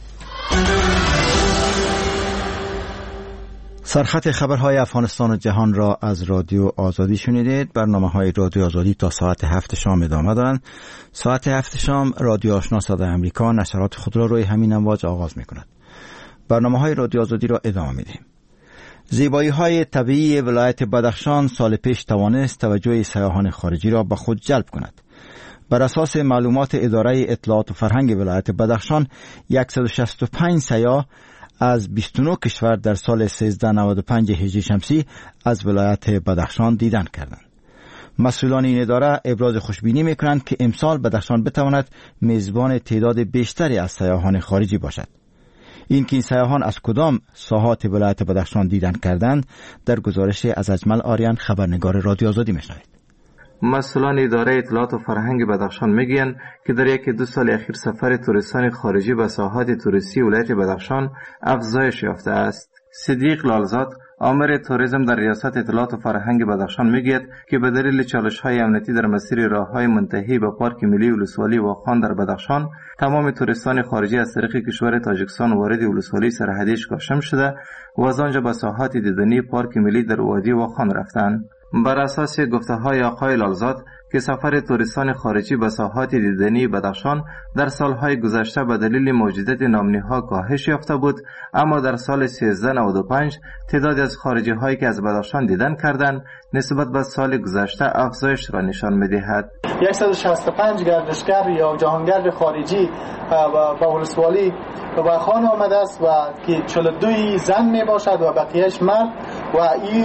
سرخط خبرهای افغانستان و جهان را از رادیو آزادی شنیدید. برنامه های رادیو آزادی تا ساعت هفت شام ادامه دارند. ساعت هفت شام رادیو آشنا صدای امریکا نشرات خود را روی همین امواج آغاز می کند. برنامه های رادیو آزادی را ادامه می دهیم. زیبایی های طبیعی ولایت بدخشان سال پیش توانست توجه سیاحان خارجی را به خود جلب کند. بر اساس معلومات اداره اطلاعات و فرهنگ ولایت بدخشان، صد و شصت و پنج سیاح از بیست و نه کشور در سال سیزده نود و پنج هجری شمسی از ولایت بدخشان دیدن کردند. مسئولان این اداره ابراز خوشبینی می‌کنند که امسال بدخشان بتواند میزبان تعداد بیشتری از سیاحان خارجی باشد. این که این سیاحان از کدام ساحات ولایت بدخشان دیدن کردند در گزارش از اجمل آریان، خبرنگار رادیو آزادی می‌شنوید. مسئولان اداره اطلاعات و فرهنگ بدخشان میگویند که در یک دو سال اخیر سفر توریستان خارجی به ساحات توریستی ولایت بدخشان افزایش یافته است. صدیق لالزاد، آمر توریسم در ریاست اطلاعات و فرهنگ بدخشان میگوید که به دلیل چالش‌های امنیتی در مسیر راه‌های منتهی به پارک ملی ولسوالی واخان در بدخشان، تمام توریستان خارجی از طریق کشور تاجیکستان وارد ولسوالی سرحدی کاشم شده و از آنجا به ساحات دیدنی پارک ملی در وادی واخان رفتند. بر اساس گفته‌های آقای لالزاد که سفر توریستان خارجی به ساحات دیدنی بدخشان در سالهای گذشته به دلیل موجودیت نامنی‌ها کاهش یافته بود، اما در سال سیزده نود و پنج تعدادی از خارجی هایی که از بدخشان دیدن کردند نسبت به سال گذشته افزایش را نشان می‌دهد. صد و شصت و پنج گردشگر یا جهانگرد خارجی به ولسوالی و خان آمده است و که چهل و دو زن می باشد و بقیهش مرد و این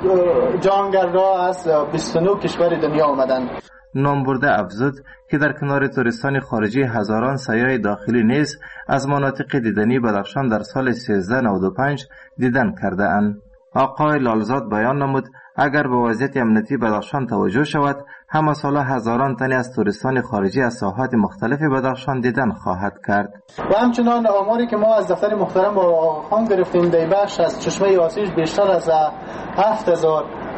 جهانگردها از بیست و نه کشور دنیا آمدند. نامبرده افزود که در کنار توریستان خارجی هزاران سیاح داخلی نیز از مناطق دیدنی بدخشان در سال سیزده نود و پنج دیدن کرده اند. آقای لالزاد بیان نمود اگر به وضعیت امنیتی بدخشان توجه شود، همه ساله هزاران تن از توریستان خارجی از ساحات مختلف بدخشان دیدن خواهد کرد. و همچنان آماری که ما از دفتر محترم با خان گرفتیم در بخش از چشمه آسیش بیشتر از هفت هزار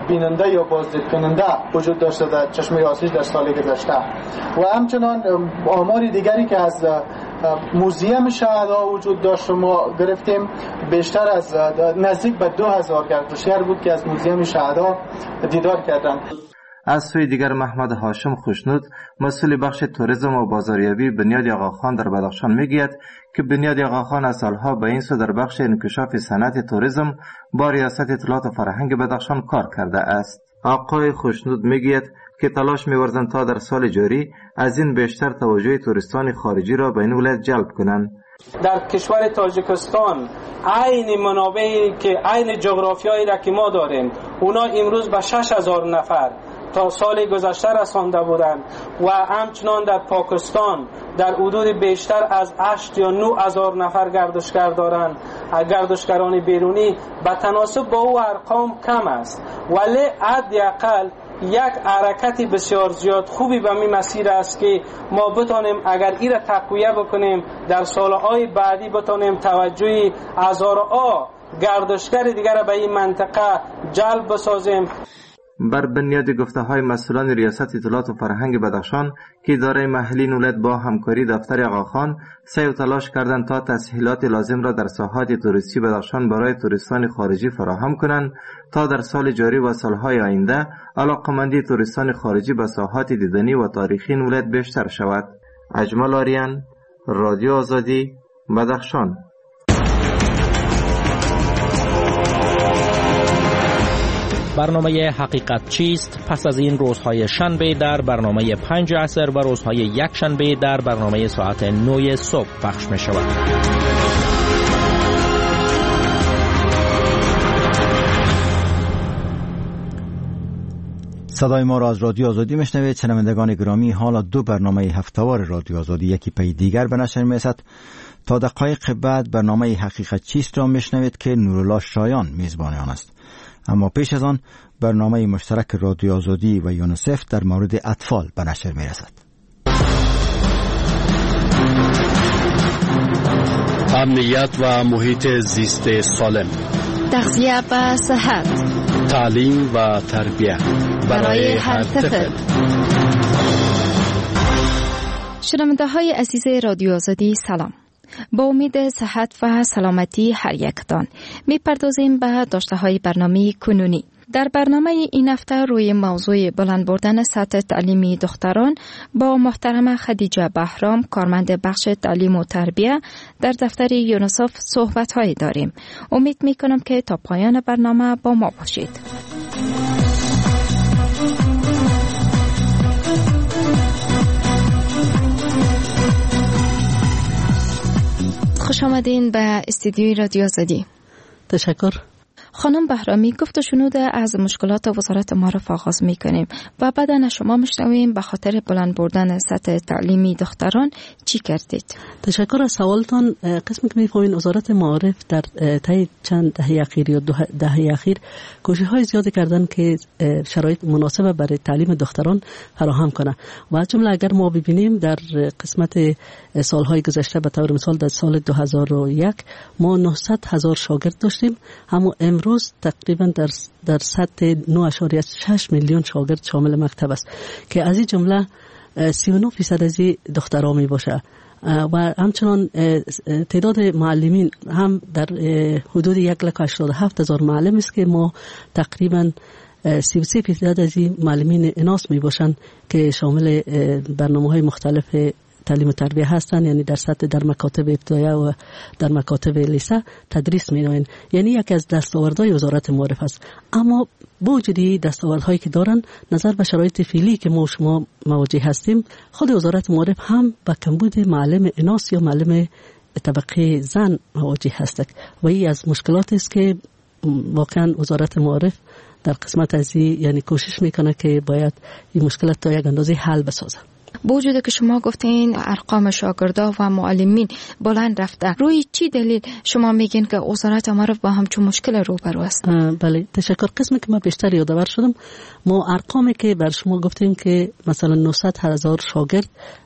بیننده یا بازدید کننده وجود داشته در چشمه آسیج در سال گذشته. و همچنان آمار دیگری که از موزیم شهدا وجود داشت ما گرفتیم، بیشتر از نزدیک به دو هزار گردشگر بود که از موزیم شهدا دیدار کردند. از سوی دیگر محمد هاشم خوشنود مسئول بخش توریسم و بازاریابی بنیاد آقاخان در بدخشان میگوید که بنیاد آقاخان از سالها به این سو در بخش انکشاف صنعت توریسم با ریاست اطلاعات و فرهنگ بدخشان کار کرده است. آقای خوشنود میگوید که تلاش می‌ورزند تا در سال جاری از این بیشتر توجه توریستان خارجی را به این ولایت جلب کنند. در کشور تاجیکستان عین منابعی که عین جغرافیایی را که ما داریم، اونا امروز به شش هزار نفر تا سال گذشته رسانده بودند و همچنان در پاکستان در حدود بیشتر از هشت یا نه هزار نفر گردشگر دارند. گردشگران بیرونی به تناسب با او ارقام کم است، ولی حداقل یک حرکت بسیار زیاد خوبی به می مسیر است که ما بتانیم اگر این را تقویه بکنیم در سالهای بعدی بتانیم توجه هزارها گردشگر دیگر را به این منطقه جلب بسازیم. بر بنیاد گفته های مسئولان ریاست اطلاعات و فرهنگ بدخشان که اداره محلی ولایت با همکاری دفتر آقاخان سعی و تلاش کردند تا تسهیلات لازم را در ساحات توریستی بدخشان برای توریستان خارجی فراهم کنند تا در سال جاری و سالهای آینده علاقمندی توریستان خارجی به ساحات دیدنی و تاریخی ولایت بیشتر شود. اجمل آریان، رادیو آزادی، بدخشان. برنامه حقیقت چیست پس از این روزهای شنبه در برنامه پنج عصر و روزهای یک شنبه در برنامه ساعت نه صبح پخش می شود. صدای ما را از رادیو آزادی میشنوید. شنوندگان گرامی، حالا دو برنامه هفته‌وار رادیو آزادی یکی پی دیگر به نشر میرسد. تا دقایق بعد برنامه حقیقت چیست را میشنوید که نورالله شایان میزبان آن است. اما پیش از آن برنامه مشترک رادیو آزادی و یونیسف در مورد اطفال به نشر میرسد. امنیت و محیط زیست سالم، تغذیه و صحت، تعلیم و تربیت برای هر طفل. شنونده های عزیز رادیو آزادی سلام. با امید صحت و سلامتی هر یکتان می پردازیم به داشته های برنامه کنونی. در برنامه این هفته روی موضوع بلند بردن سطح تعلیمی دختران با محترم خدیجه بهرام، کارمند بخش تعلیم و تربیه در دفتر یونیسف صحبت هایی داریم. امید می کنم که تا پایان برنامه با ما باشید. خوش آمدین به استودیوی رادیو آزادی. تشکر. خانم بهرامی، گفت و شنود از مشکلات وزارت معارف آغاز می کنیم و بعد از شما میشنویم به خاطر بلند بردن سطح تعلیمی دختران چی کردید؟ تشکر از سوالتان. قسمی که میفهمین وزارت معارف در طی چند دهه اخیر یا دو دهه اخیر کوشش های زیادی کردن که شرایط مناسب برای تعلیم دختران فراهم کنه و از جمله اگر ما ببینیم در قسمت سالهای گذشته به طور مثال در سال دو هزار و یک ما نهصد هزار شاگرد داشتیم، اما امروز تقریبا در در سطح نه اشاریه شش میلیون شاگرد شامل مکتب است که از این جمله سی و نه درصد از دخترها می باشه و همچنان تعداد معلمین هم در حدود یک لک و هشتاد و هفت هزار معلم است که ما تقریبا سی و سه درصد از معلمین اناث می باشند که شامل برنامه‌های مختلف تعلیم و تربیه هستند، یعنی در سطح در مکاتب ابتدایی و در مکاتب لیسه تدریس می‌کنند. یعنی یکی از دستاوردهای وزارت معارف است. اما با وجود دستاوردهایی که دارن، نظر به شرایط فعلی که ما شما مواجه هستیم، خود وزارت معارف هم با کمبود معلم اناث یا معلم طبقه زن مواجه هست و این از مشکلاتی است که واقعا وزارت معارف در قسمت از یعنی کوشش میکنه که باید این مشکلات تا یک اندازه حل بسازه. با وجود که شما گفتین ارقام شاگردا و معلمین بلند رفته، روی چی دلیل شما میگین که وزارت معارف با همچون مشکل روبرو است؟ بله، تشکر. قسمی که من بیشتر یادآور شدم، ما ارقامی که بر شما گفتیم که مثلا نهصد هزار شاگرد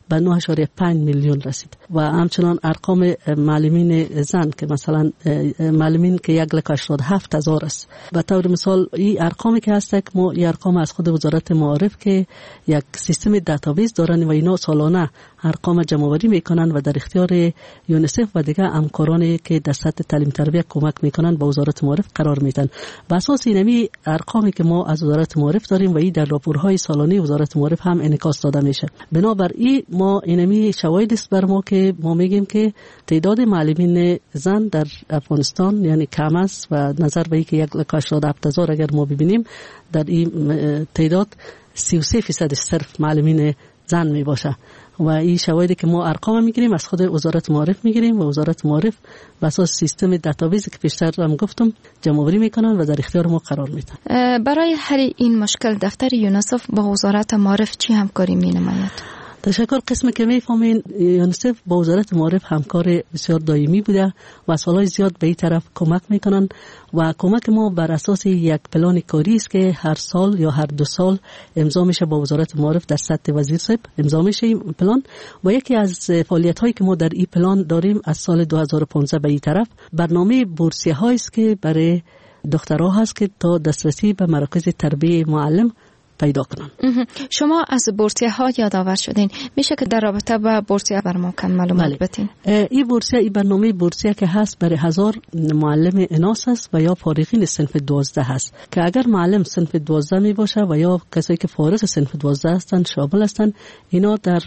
به نه و پنج میلیون رسید و همچنان ارقام معلمین زن که مثلا معلمین که یک لک هشتاد و هفت هزار است. به طور مثال این ارقامی که هست که ما این ارقام از خود وزارت معارف که یک سیستم دیتابیس دارن و اینا سالانه ارقام جمع‌آوری میکنن و در اختیار یونیسف و دیگه همکارانی که در سطح تعلیم تربیت کمک میکنن به وزارت معارف قرار میدن. به اساس اینمی ارقامی که ما از وزارت معارف داریم و این در راپورهای سالانه وزارت معارف هم انعکاس داده میشه. بنابراین ما اینمی شواهد است بر ما که ما میگیم که تعداد معلمین زن در افغانستان یعنی کم است و نظر به اینکه یک لک هشتاد و هفت هزار اگر ما ببینیم در این تعداد سی و سه درصد صرف معلمین زن می باشه و این شواهدی که ما ارقام میگیریم از خود وزارت معارف میگیریم و وزارت معارف بر اساس سیستم دیتابیس که پیشتر هم گفتم جمع آوری میکنن و در اختیار ما قرار میدن. برای حل این مشکل دفتر یونیسف با وزارت معارف چی همکاری مینماید؟ تشکر. قسمی که میفهمین یونیسف با وزارت معارف همکار بسیار دائمی بوده و از سالهای زیاد به این طرف کمک میکنن و کمک ما بر اساس یک پلان کاری است که هر سال یا هر دو سال امضا میشه با وزارت معارف در سطح وزیر صاحب امضا میشه این پلان و یکی از فعالیت هایی که ما در این پلان داریم از سال دو هزار و پانزده به این طرف برنامه بورسیه هایی است که برای دخترها هست که تا دسترسی به مراکز تربیه معلم پیدا کنن. شما از بورسیه ها یادآور شدین، میشه که در رابطه با بورسیه بر ما کم معلومات بدین؟ این بورسیه این برنامه بورسیه که هست برای هزار معلم اناث است و یا فارغین صنف دوازده هست که اگر معلم صنف دوازده می باشه و یا کسایی که فارغ صنف دوازده هستند شامل هستند، اینا در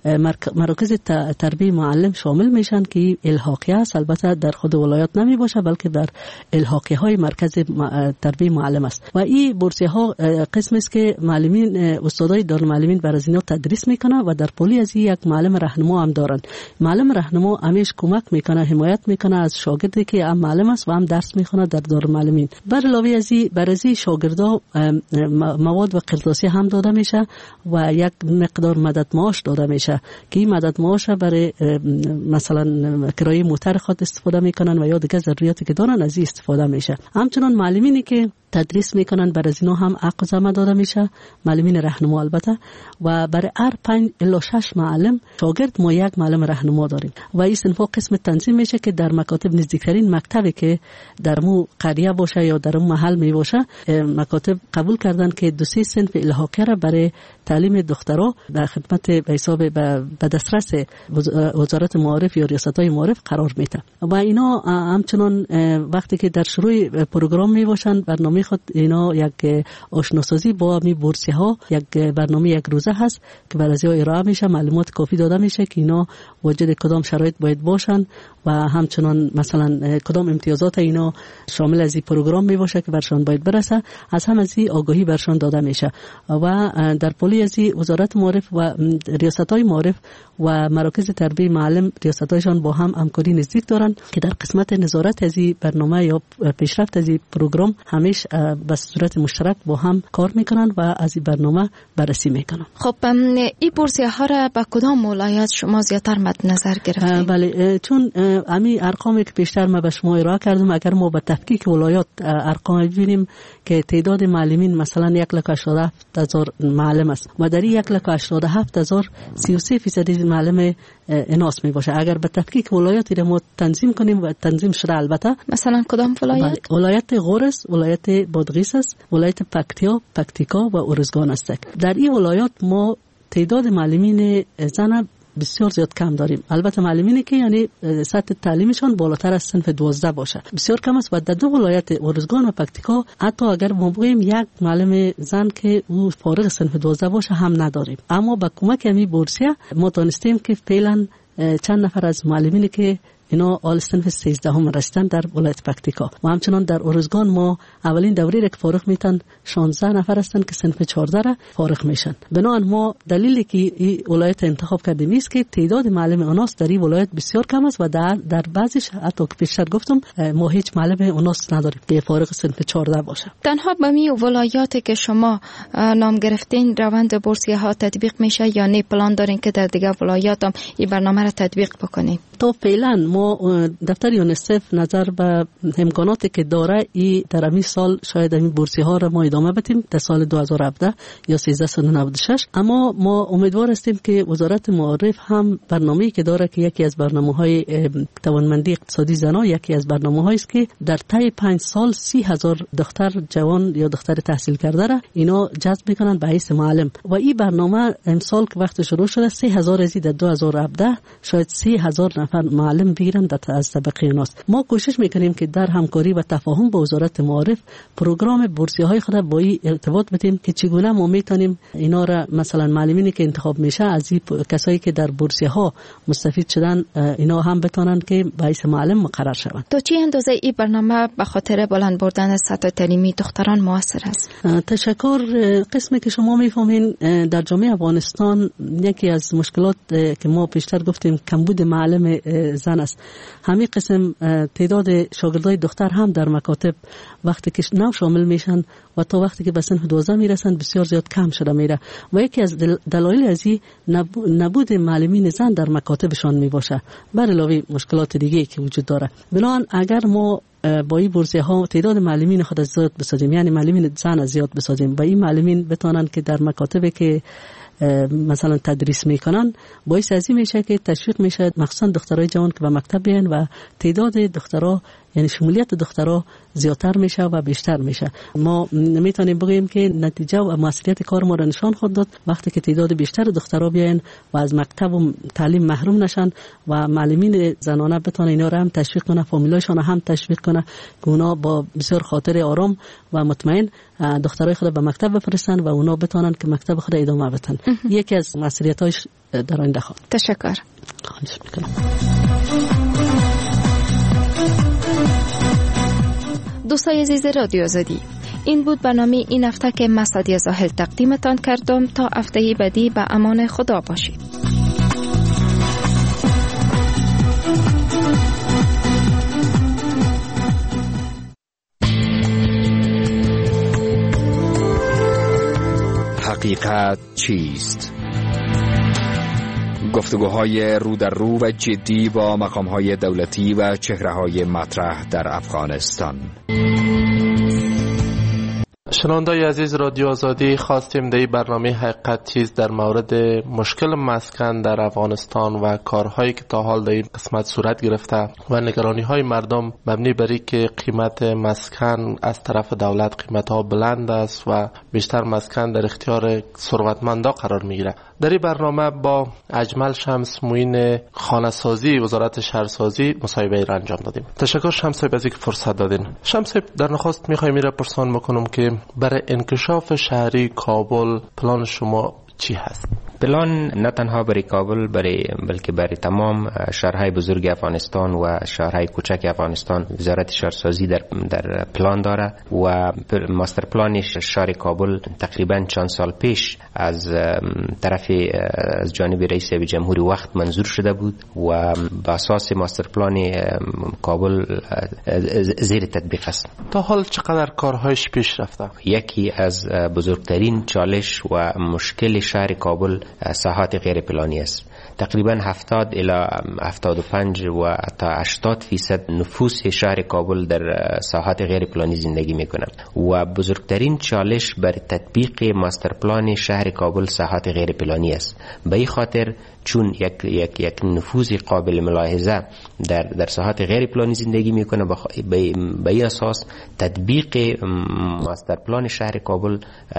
مراکز تربیه معلم شامل میشن که الحاقیه است. البته در خود ولایات نمی باشه بلکه در الحاقیه های مرکز تربیه معلم است و این بورسیه ها قسم است که معلمین استادای دارالمعلمین بر از اینا تدریس میکنه و در پولی از یک معلم راهنما هم دارن. معلم راهنما همیشه کمک میکنه، حمایت میکنه از شاگردی که هم معلم است و هم درس میخونه در دارالمعلمین. بر علاوه از این بر از این شاگردا مواد و قرطاسی هم داده میشه و یک مقدار مدد معاش داده میشه که این مدد معاش برای مثلا کرایه موتر خود استفاده میکنن و یا دیگه ضروریاتی که دارن از این استفاده میشه. همچنان معلمینی که تدریس میکنن برای از اینا هم حق زحمه داده میشه، معلمین راهنما البته، و برای هر پنج الی شش معلم شاگرد ما یک معلم راهنما داریم و این صنفا قسم تنظیم میشه که در مکاتب نزدیکترین مکتبی که در مو قریه باشه یا در اون محل می باشه مکاتب قبول کردن که دو سه صنف الحاقیه را برای تعلیم دخترها به خدمت به حساب به دسترس وزارت معارف یا ریاست‌های معارف قرار میده و اینا همچنان وقتی که در شروع پروگرام می باشن برنامه خود اینا یک آشناسازی با می بورسیه ها یک برنامه یک روزه هست که برای ازیا ارائه میشه، معلومات کافی داده میشه که اینا واجد کدام شرایط باید باشن و همچنان مثلا کدام امتیازات اینا شامل از این پروگرام می باشه که برشان باید برسه، از هم از این آگاهی برشان داده میشه و در پلی از وزارت معارف و ریاست‌های معارف و مراکز تربیه معلم ریاست‌هایشان با هم همکاری نزدیک دارن که در قسمت نظارت از این برنامه یا پیشرفت از این پروگرام همیشه به صورت مشترک با هم کار میکنن و از این برنامه بررسی میکنن. خب این بورسیه ها را به کدام ولایت شما زیاتر مد نظر گرفتین؟ بله، چون امی ارقامی که پیشتر ما به شما ارائه کردم اگر ما به تفکیک ولایات ارقام ببینیم که تعداد معلمین مثلا یک لک هشتاد و هفت هزار معلم است و در یک لک هشتاد و هفت هزار سی و سه درصد معلم اناث می باشه. اگر به تفکیک ولایاتی را ما تنظیم کنیم و تنظیم شده البته مثلا کدام ولایت؟ ولایت غورس، ولایت بادغیس است، ولایت پکتیا، پکتیکا و ارزگان است. در این ولایات ما تعداد معلمین زن بسیار زیاد کم داریم. البته معلمینی که یعنی سطح تعلیمشان بالاتر از صنف دوازده باشه بسیار کم است و در دو ولایت ارزگان و پکتیکا حتی اگر ما بگوییم یک معلم زن که او فارغ صنف دوازده باشه هم نداریم. اما با کمک همین بورسیه ما تونستیم که فعلا چند نفر از معلمینی که اینا آل صنف سیزده هم رسیدن در ولایت پکتیکا و همچنان در ارزگان ما اولین دوره را که فارغ میتن شانزده نفر هستند که صنف چهارده را فارغ میشن. بنابراین ما دلیلی که این ولایت انتخاب کردیم است که تعداد معلم اناث در این ولایت بسیار کم است و در در بعضیش حتی که پیشتر گفتم ما هیچ معلم اناث نداریم که فارغ صنف چهارده باشه. تنها به می ولایاتی که شما نام گرفتین روند بورسیه ها تطبیق میشه یا نه پلان دارین که در دیگه ولایات هم این برنامه را تطبیق بکنین؟ تا فعلا ما دفتر یونیسف نظر به امکاناتی که داره ای در همین سال شاید این بورسی ها را ما ادامه بدیم در سال دو هزار و هفده یا سیزده نود و شش. اما ما امیدوار هستیم که وزارت معارف هم برنامه‌ای که داره که یکی از برنامه‌های توانمندی اقتصادی زنان یکی از برنامه‌هایی است که در طی پنج سال سی هزار دختر جوان یا دختر تحصیل کرده را اینا جذب میکنن به حیث معلم و این برنامه امسال که وقت شروع شده سه هزار از در دو هزار و هفده شاید سه هزار نفر معلم بگیرن در از طبقه ناست. ما کوشش میکنیم که در همکاری و تفاهم با وزارت معارف پروگرام بورسیه های خود با این ارتباط بدیم که چگونه ما میتونیم اینا را مثلا معلمینی که انتخاب میشه از این کسایی که در بورسیه ها مستفید شدن اینا هم بتونن که به حیث معلم مقرر شوند. تا چه اندازه این برنامه به خاطر بلند بردن سطح تعلیمی دختران موثر است؟ تشکر. قسمی که شما میفهمین در جامعه افغانستان یکی از مشکلات که ما پیشتر گفتیم کمبود معلم زن است. همین قسم تعداد شاگردای دختر هم در مکاتب وقتی که نو شامل میشن و تا وقتی که به سن دوازده میرسن بسیار زیاد کم شده میره و یکی از دلایل از این نبود معلمین زن در مکاتبشان میباشه بر علاوه مشکلات دیگه که وجود داره. بنابراین اگر ما با این بورسیه ها تعداد معلمین خود از زیاد بسازیم یعنی معلمین زن از زیاد بسازیم و این معلمین بتونن که در مکاتب که مثلا تدریس میکنن باعث ازی میشه که تشویق میشه مخصوصا دخترای جوان که به مکتب بیان و تعداد دخترها یعنی شمولیت دخترها زیادتر میشه و بیشتر میشه. ما میتونیم بگیم که نتیجه و موثریت کار ما را نشان خود داد وقتی که تعداد بیشتر دخترها بیان و از مکتب و تعلیم محروم نشن و معلمین زنانه بتونن اینا را هم تشویق کنه فامیلایشان هم تشویق کنه که اونا با بسیار خاطر آرام و مطمئن دخترای خود به مکتب بفرستن و اونا بتونن که مکتب خود ادامه بدن. یکی از مسئولیت‌هاش در آینده خواهد. تشکر. خواهش میکنم. دوستای عزیز رادیو آزادی، این بود برنامه این هفته که مسعودی زاهل تقدیمتان کردم. تا هفته بعدی به امان خدا باشید. حقیقت چیست؟ گفتگوهای رو در رو و جدی با مقامهای دولتی و چهره‌های مطرح در افغانستان. شنوندای عزیز رادیو آزادی، خواستیم در برنامه حقیقت چیست در مورد مشکل مسکن در افغانستان و کارهایی که تا حال در این قسمت صورت گرفته و نگرانی های مردم مبنی بر اینکه قیمت مسکن از طرف دولت قیمت ها بلند است و بیشتر مسکن در اختیار ثروتمندا قرار میگیره. در این برنامه با اجمل شمس معین خانه‌سازی وزارت شهرسازی مصاحبه را انجام دادیم. تشکر شمس صاحب از اینکه فرصت دادین. شمس صاحب، در نخست میخوایم میره پرسان بکنم که برای انکشاف شهری کابل پلان شما چی هست؟ پلان نه تنها برای کابل برای بلکه برای تمام شهرهای بزرگ افغانستان و شهرهای کوچک افغانستان وزارت شهرسازی در در پلان داره و ماستر پلان شهر کابل تقریبا چند سال پیش از طرف از جانب رئیس جمهوری وقت منظور شده بود و به اساس ماستر پلان کابل زیر تطبیق است. تا حال چقدر کارهایش پیش رفته؟ یکی از بزرگترین چالش و مشکل شهر کابل ساحات غیر پلانی است. تقریبا هفتاد الی هفتاد و پنج و تا هشتاد فیصد نفوس شهر کابل در ساحات غیر پلانی زندگی میکنند و بزرگترین چالش بر تطبیق ماستر پلان شهر کابل ساحات غیر پلانی است. به این خاطر چون یک یک یک نفوذ قابل ملاحظه در در ساحات غیر پلانی زندگی میکنه، به این اساس تطبیق ماستر پلان شهر کابل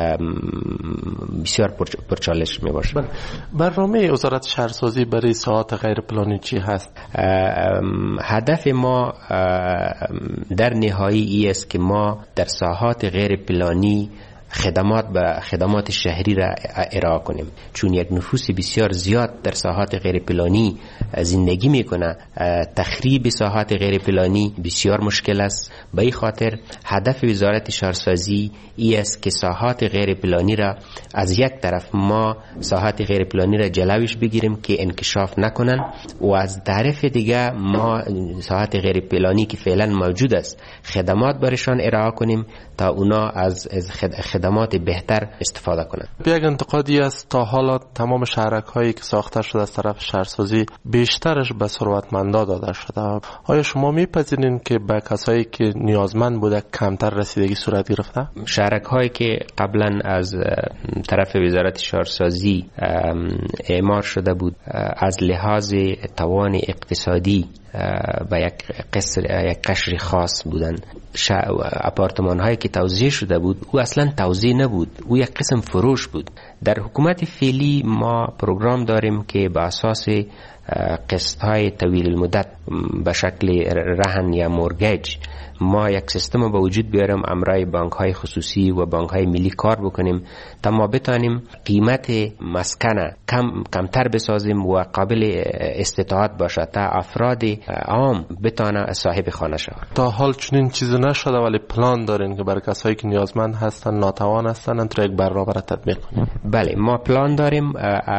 بسیار پرچالش می باشه. برنامه وزارت شهرسازی برای ساحات غیر پلانی چی هست؟ هدف ما در نهایی ای است که ما در ساحات غیر پلانی خدمات به خدمات شهری را ارائه کنیم، چون یک نفوس بسیار زیاد در ساحات غیر پلانی زندگی میکنه. تخریب ساحات غیر پلانی بسیار مشکل است. به این خاطر هدف وزارت شهرسازی ای است که ساحات غیر پلانی را از یک طرف ما ساحات غیر پلانی را جلوش بگیریم که انکشاف نکنن و از طرف دیگه ما ساحات غیر پلانی که فعلا موجود است خدمات برشان ارائه کنیم تا اونا از خدمات بهتر استفاده کنند. یک انتقادی است تا حالا تمام شهرک هایی که ساخته شده از طرف شهرسازی بیشترش به ثروتمندا داده شده. آیا شما میپذیرین که به کسایی که نیازمند بوده کمتر رسیدگی صورت گرفته؟ شهرک هایی که قبلا از طرف وزارت شهرسازی اعمار شده بود از لحاظ توان اقتصادی و یک قصر یک قشر خاص بودند. اپارتمان هایی که توزیع شده بود او اصلا توزیع نبود، او یک قسم فروش بود. در حکومت فعلی ما پروگرام داریم که به اساس قسط های طویل المدت به شکل رهن یا مورگیج ما یک سیستم به وجود بیاریم امرای بانک های خصوصی و بانک های ملی کار بکنیم تا ما بتانیم قیمت مسکن کم کمتر بسازیم و قابل استطاعت باشه تا افراد عام بتانه صاحب خانه شود. تا حال چنین چیزی نشده ولی پلان دارین که برای کسایی که نیازمند هستن ناتوان هستن تا یک برنامه را تطبیق کنیم؟ بله ما پلان داریم.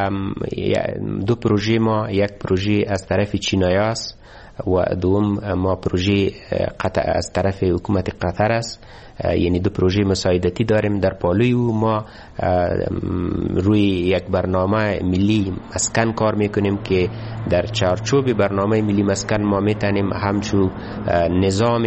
دو پروژه ما، یک پروژه از طرف چینایی است و دوم ما پروژه قطع از طرف حکومت قطر است. یعنی دو پروژه مساعدتی داریم در پالوی و ما روی یک برنامه ملی مسکن کار میکنیم که در چارچوب برنامه ملی مسکن ما میتونیم همچون نظام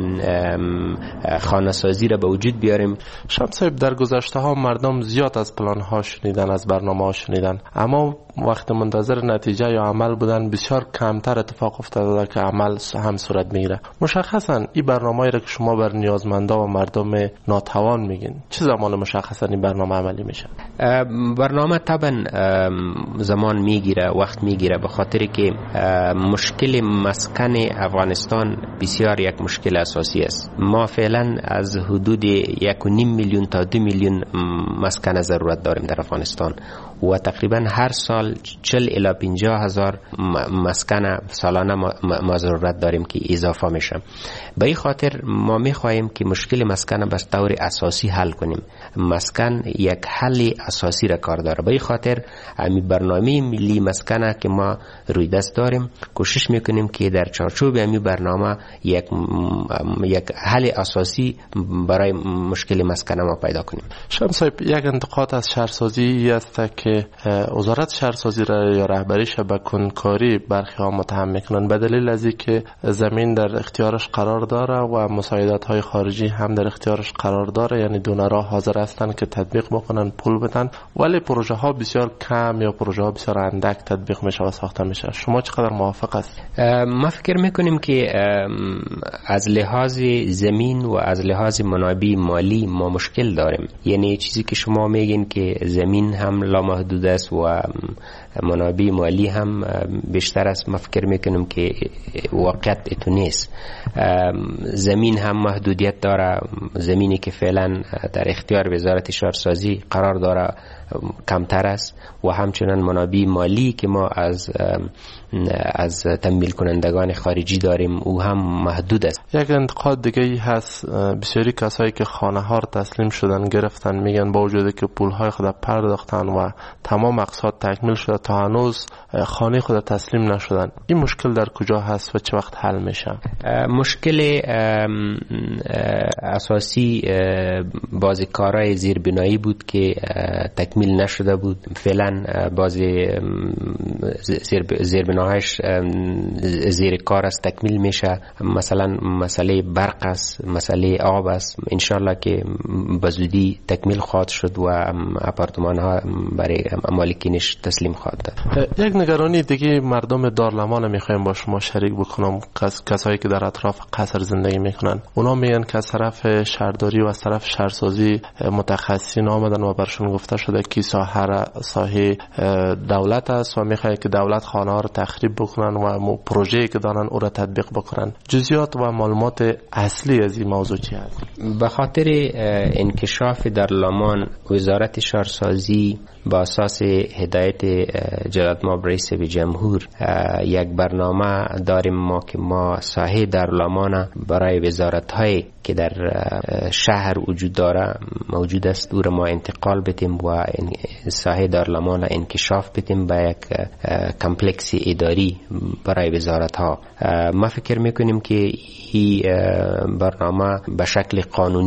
خانه‌سازی را به وجود بیاریم. شب صاحب در گذشته ها مردم زیاد از پلان ها شنیدن، از برنامه ها شنیدن، اما وقت منتظر نتیجه یا عمل بودن بسیار کمتر اتفاق افتاده که عمل هم صورت میگیره. مشخصا این برنامه‌ای را که شما بر نیازمندا و مردم ناتوان میگین چه زمان مشخصا این برنامه عملی میشه؟ برنامه طبعا زمان میگیره، وقت میگیره، به خاطر که مشکل مسکن افغانستان بسیار یک مشکل اساسی است. ما فعلا از حدود یک و نیم میلیون تا دو میلیون مسکن ضرورت داریم در افغانستان و تقریبا هر سال چهل الی پنجاه هزار مسکن سالانه ما ضرورت داریم که اضافه میشه. به این خاطر ما میخواهیم که مشکل مسکن به طور اساسی حل کنیم. مسکن یک حل اساسی را کار داره. به این خاطر امی برنامه ملی مسکن که ما روی دست داریم کوشش میکنیم که در چارچوب امی برنامه یک یک حل اساسی برای مشکل مسکن ما پیدا کنیم. شمس صاحب یک انتقاد از شهرسازی است که وزارت شهرسازی را یا رهبریش به کنکاری برخی ها متهم میکنن به دلیل از اینکه زمین در اختیارش قرار داره و مساعدات های خارجی هم در اختیارش قرار داره، یعنی دونرها حاضر هستن که تطبیق بکنن پول بدن ولی پروژه ها بسیار کم یا پروژه ها بسیار اندک تطبیق میشه و ساخته میشه. شما چقدر موافق است؟ ما فکر میکنیم که از لحاظ زمین و از لحاظ منابع مالی ما مشکل داریم. یعنی چیزی که شما میگین که زمین هم لامحدود است و منابع مالی هم بیشتر است، ما فکر میکنم که واقعیت اتو نیست. زمین هم محدودیت داره. زمینی که فعلا در اختیار وزارت شهرسازی قرار داره کمتر است و همچنان منابع مالی که ما از از تمویل کنندگان خارجی داریم او هم محدود است. یک انتقاد دیگه ای هست، بسیاری کسایی که خانه ها رو تسلیم شدن گرفتن میگن با وجود که پول های خود پرداختن و تمام اقساط تکمیل شده تا هنوز خانه خود تسلیم نشدن. این مشکل در کجا هست و چه وقت حل میشه؟ مشکل اساسی بعضی کارهای زیربنایی بود که تکمیل نشده بود. فعلا بعضی زیربناهاش زیر کار است، تکمیل میشه. مثلا مسئله برق است، مسئله آب است، انشالله که بزودی تکمیل خواهد شد و اپارتمان ها برای مالکینش تسلیم خواهد داد. یک نگرانی دیگه مردم دارلمان میخوایم با شما شریک بکنم، کس، کسایی که در اطراف قصر زندگی میکنن. اونا میگن که از طرف شهرداری و از طرف شهرسازی متخصصین آمدن و برشون گفته شده که ساحه ساحه دولت است و میخواد که دولت خانه ها رو تخریب بکنن و پروژه‌ای که دارن او را تطبیق بکنن. جزئیات و معلومات اصلی از این موضوع چی هست؟ به خاطر انکشاف در لمان وزارت شهرسازی با اساس هدایت جلالت مآب رئیس جمهور یک برنامه داریم ما که ما ساحه در لمان برای وزارت هایی که در شهر وجود داره موجود است او را ما انتقال بدیم و ساحه در لمان انکشاف بدیم به یک کمپلکس اداری برای وزارت ها. ما فکر میکنیم که این برنامه به شکل قانونی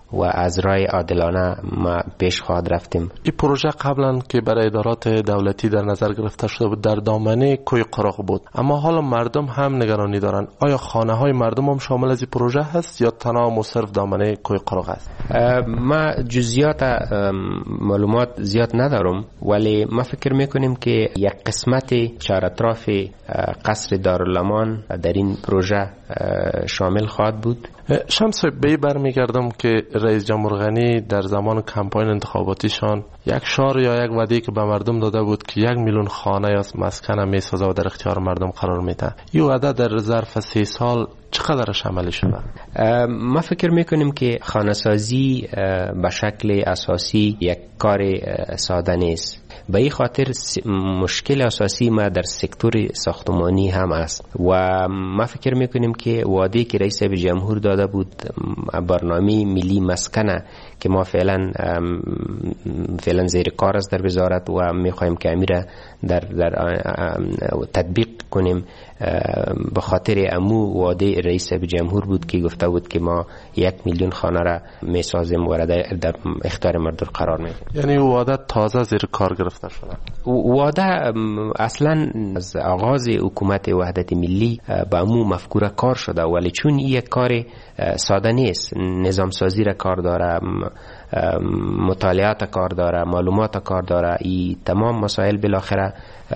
و از رای عادلانه ما پیش خواهد رفتیم. این پروژه قبلا که برای ادارات دولتی در نظر گرفته شده بود در دامنه کوه قراق بود، اما حالا مردم هم نگرانی دارن. آیا خانه های مردم هم شامل از این پروژه هست یا تنها صرف دامنه کوه قراق است؟ ما جزئیات معلومات زیاد ندارم، ولی ما فکر میکنیم که یک قسمت چهار اطراف قصر دارالامان در این پروژه شامل خواهد بود. شمس، به برمیگردم که رئیس جمهور غنی در زمان کمپاین انتخاباتیشان یک شعار یا یک وعده که به مردم داده بود که یک میلیون خانه یا مسکن میسازه و در اختیار مردم قرار میده. این وعده در ظرف سه سال چقدرش عملی شده؟ ما فکر میکنیم که خانه سازی به شکل اساسی یک کار ساده نیست. به این خاطر مشکل اساسی ما در سکتور ساختمانی هم است و ما فکر میکنیم که وعده که رئیس جمهور داده بود، برنامه ملی مسکنه که ما فعلا فعلا زیر کار است در وزارت و میخوایم که امیر در در تطبیق کنیم، به خاطر امو وعده رئیس جمهور بود که گفته بود که ما یک میلیون خانه را میسازیم و در اختیار مردم قرار میدیم. یعنی وعده تازه زیر کار گرفته شده؟ وعده اصلا از آغاز حکومت وحدت ملی به امو مفکوره کار شده، ولی چون این یک کار ساده نیست، نظام سازی را کار داره، مطالعات کار داره، معلومات کار داره، این تمام مسائل بالاخره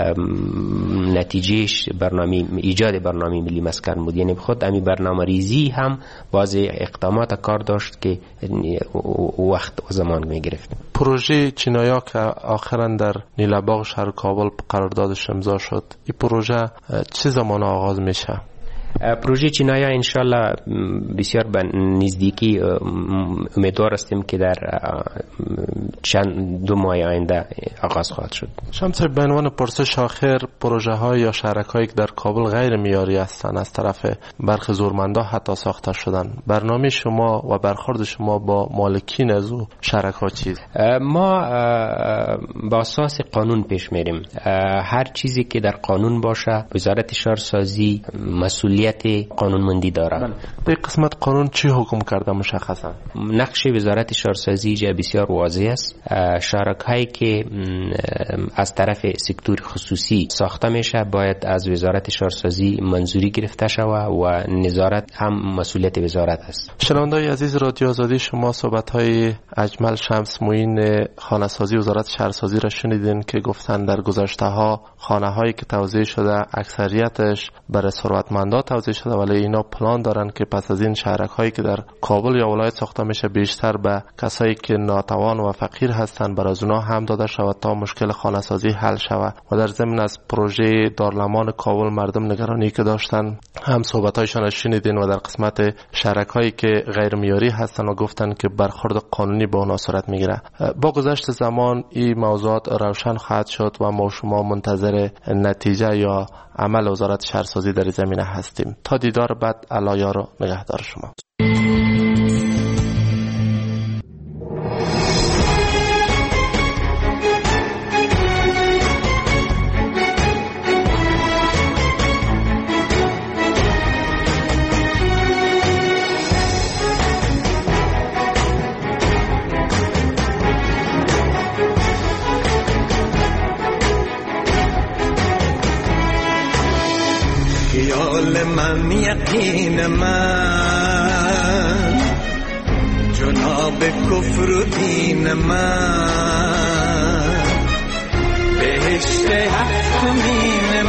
نتیجهش برنامه ایجاد برنامه ملی مسکن بود. یعنی خود امی برنامه ریزی هم باز اقدامات کار داشت که وقت و زمان می گرفت. پروژه چینایا که آخرا در نیله‌باغ شهر کابل قراردادش امضا شد، این پروژه چه زمان آغاز میشه؟ پروژه چینایا انشالله بسیار به نزدیکی امیدوار هستیم که در چند دو ماه آینده آغاز خواهد شد. شمس، به عنوان پرسش آخر، پروژه های یا شهرک هایی که در کابل غیر معیاری هستند از طرف برخی زورمندا حتی ساخته شدن، برنامه شما و برخورد شما با مالکین از او شهرک ها چیست؟ ما با اساس قانون پیش میریم. هر چیزی که در قانون باشه وزارت شهرسازی مسئولیت قانونمندی داره. در قسمت قانون چی حکم کرده مشخصا؟ نقش وزارت شهرسازی جا بسیار واضح است. شهرک هایی که از طرف سکتور خصوصی ساخته میشه باید از وزارت شهرسازی منظوری گرفته شود و نظارت هم مسئولیت وزارت است. شنوندگان عزیز رادیو آزادی، شما صحبت های اجمل شمس معین خانه سازی وزارت شهرسازی را شنیدین که گفتن در گذشته ها خانه هایی که توزیع شده اکثریتش برای ثروتمندا توزیع شده، ولی اینا پلان دارن که پس از این شهرک هایی که در کابل یا ولایت ساخته میشه بیشتر به کسایی که ناتوان و فقیر هستن برای اونا هم داده شود تا مشکل خانه سازی حل شود. و در ضمن از پروژه دارالمان کابل مردم نگرانی که داشتن هم صحبت هایشان شنیدین و در قسمت شهرک هایی که غیر معیاری هستن و گفتن که برخورد قانونی به اونها صورت میگیره. با گذشت زمان این موضوعات روشن خواهد شد و ما شما منتظر نتیجه یا عمل وزارت شهرسازی در زمینه هستیم. تا دیدار بعد، الله و نگهدار شما. من یقین من جناب کفر و دین من بهشت حق مین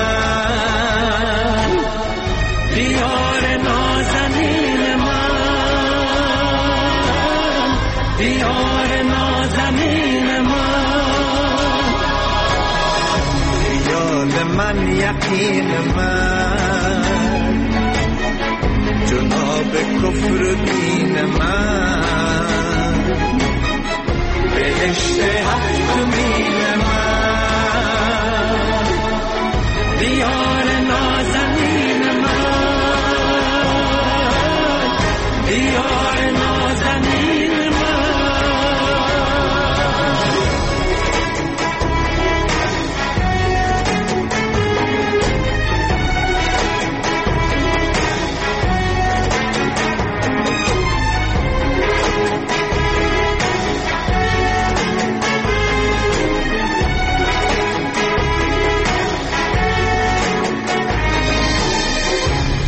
من دیار نازنین من دیار نازنین من خیال من یقین من جناب کفر و دین من بهشت حق مین من دیار نازنین من دیار نازنین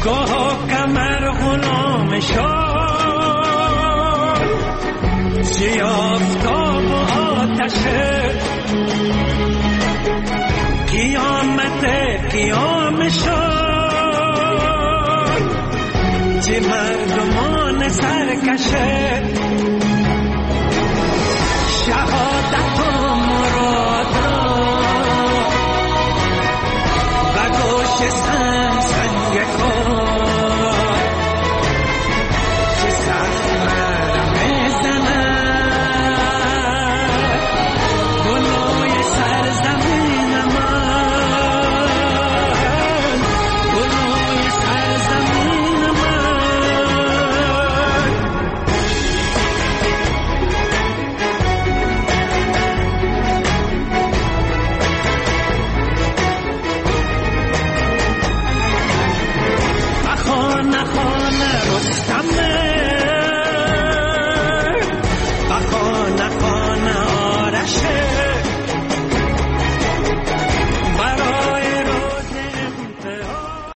گاه کمر غلام شد زی آفتاب و آتشه قیامت قیام شد چه مردمان سرکشه شهادت و مراد را و گوش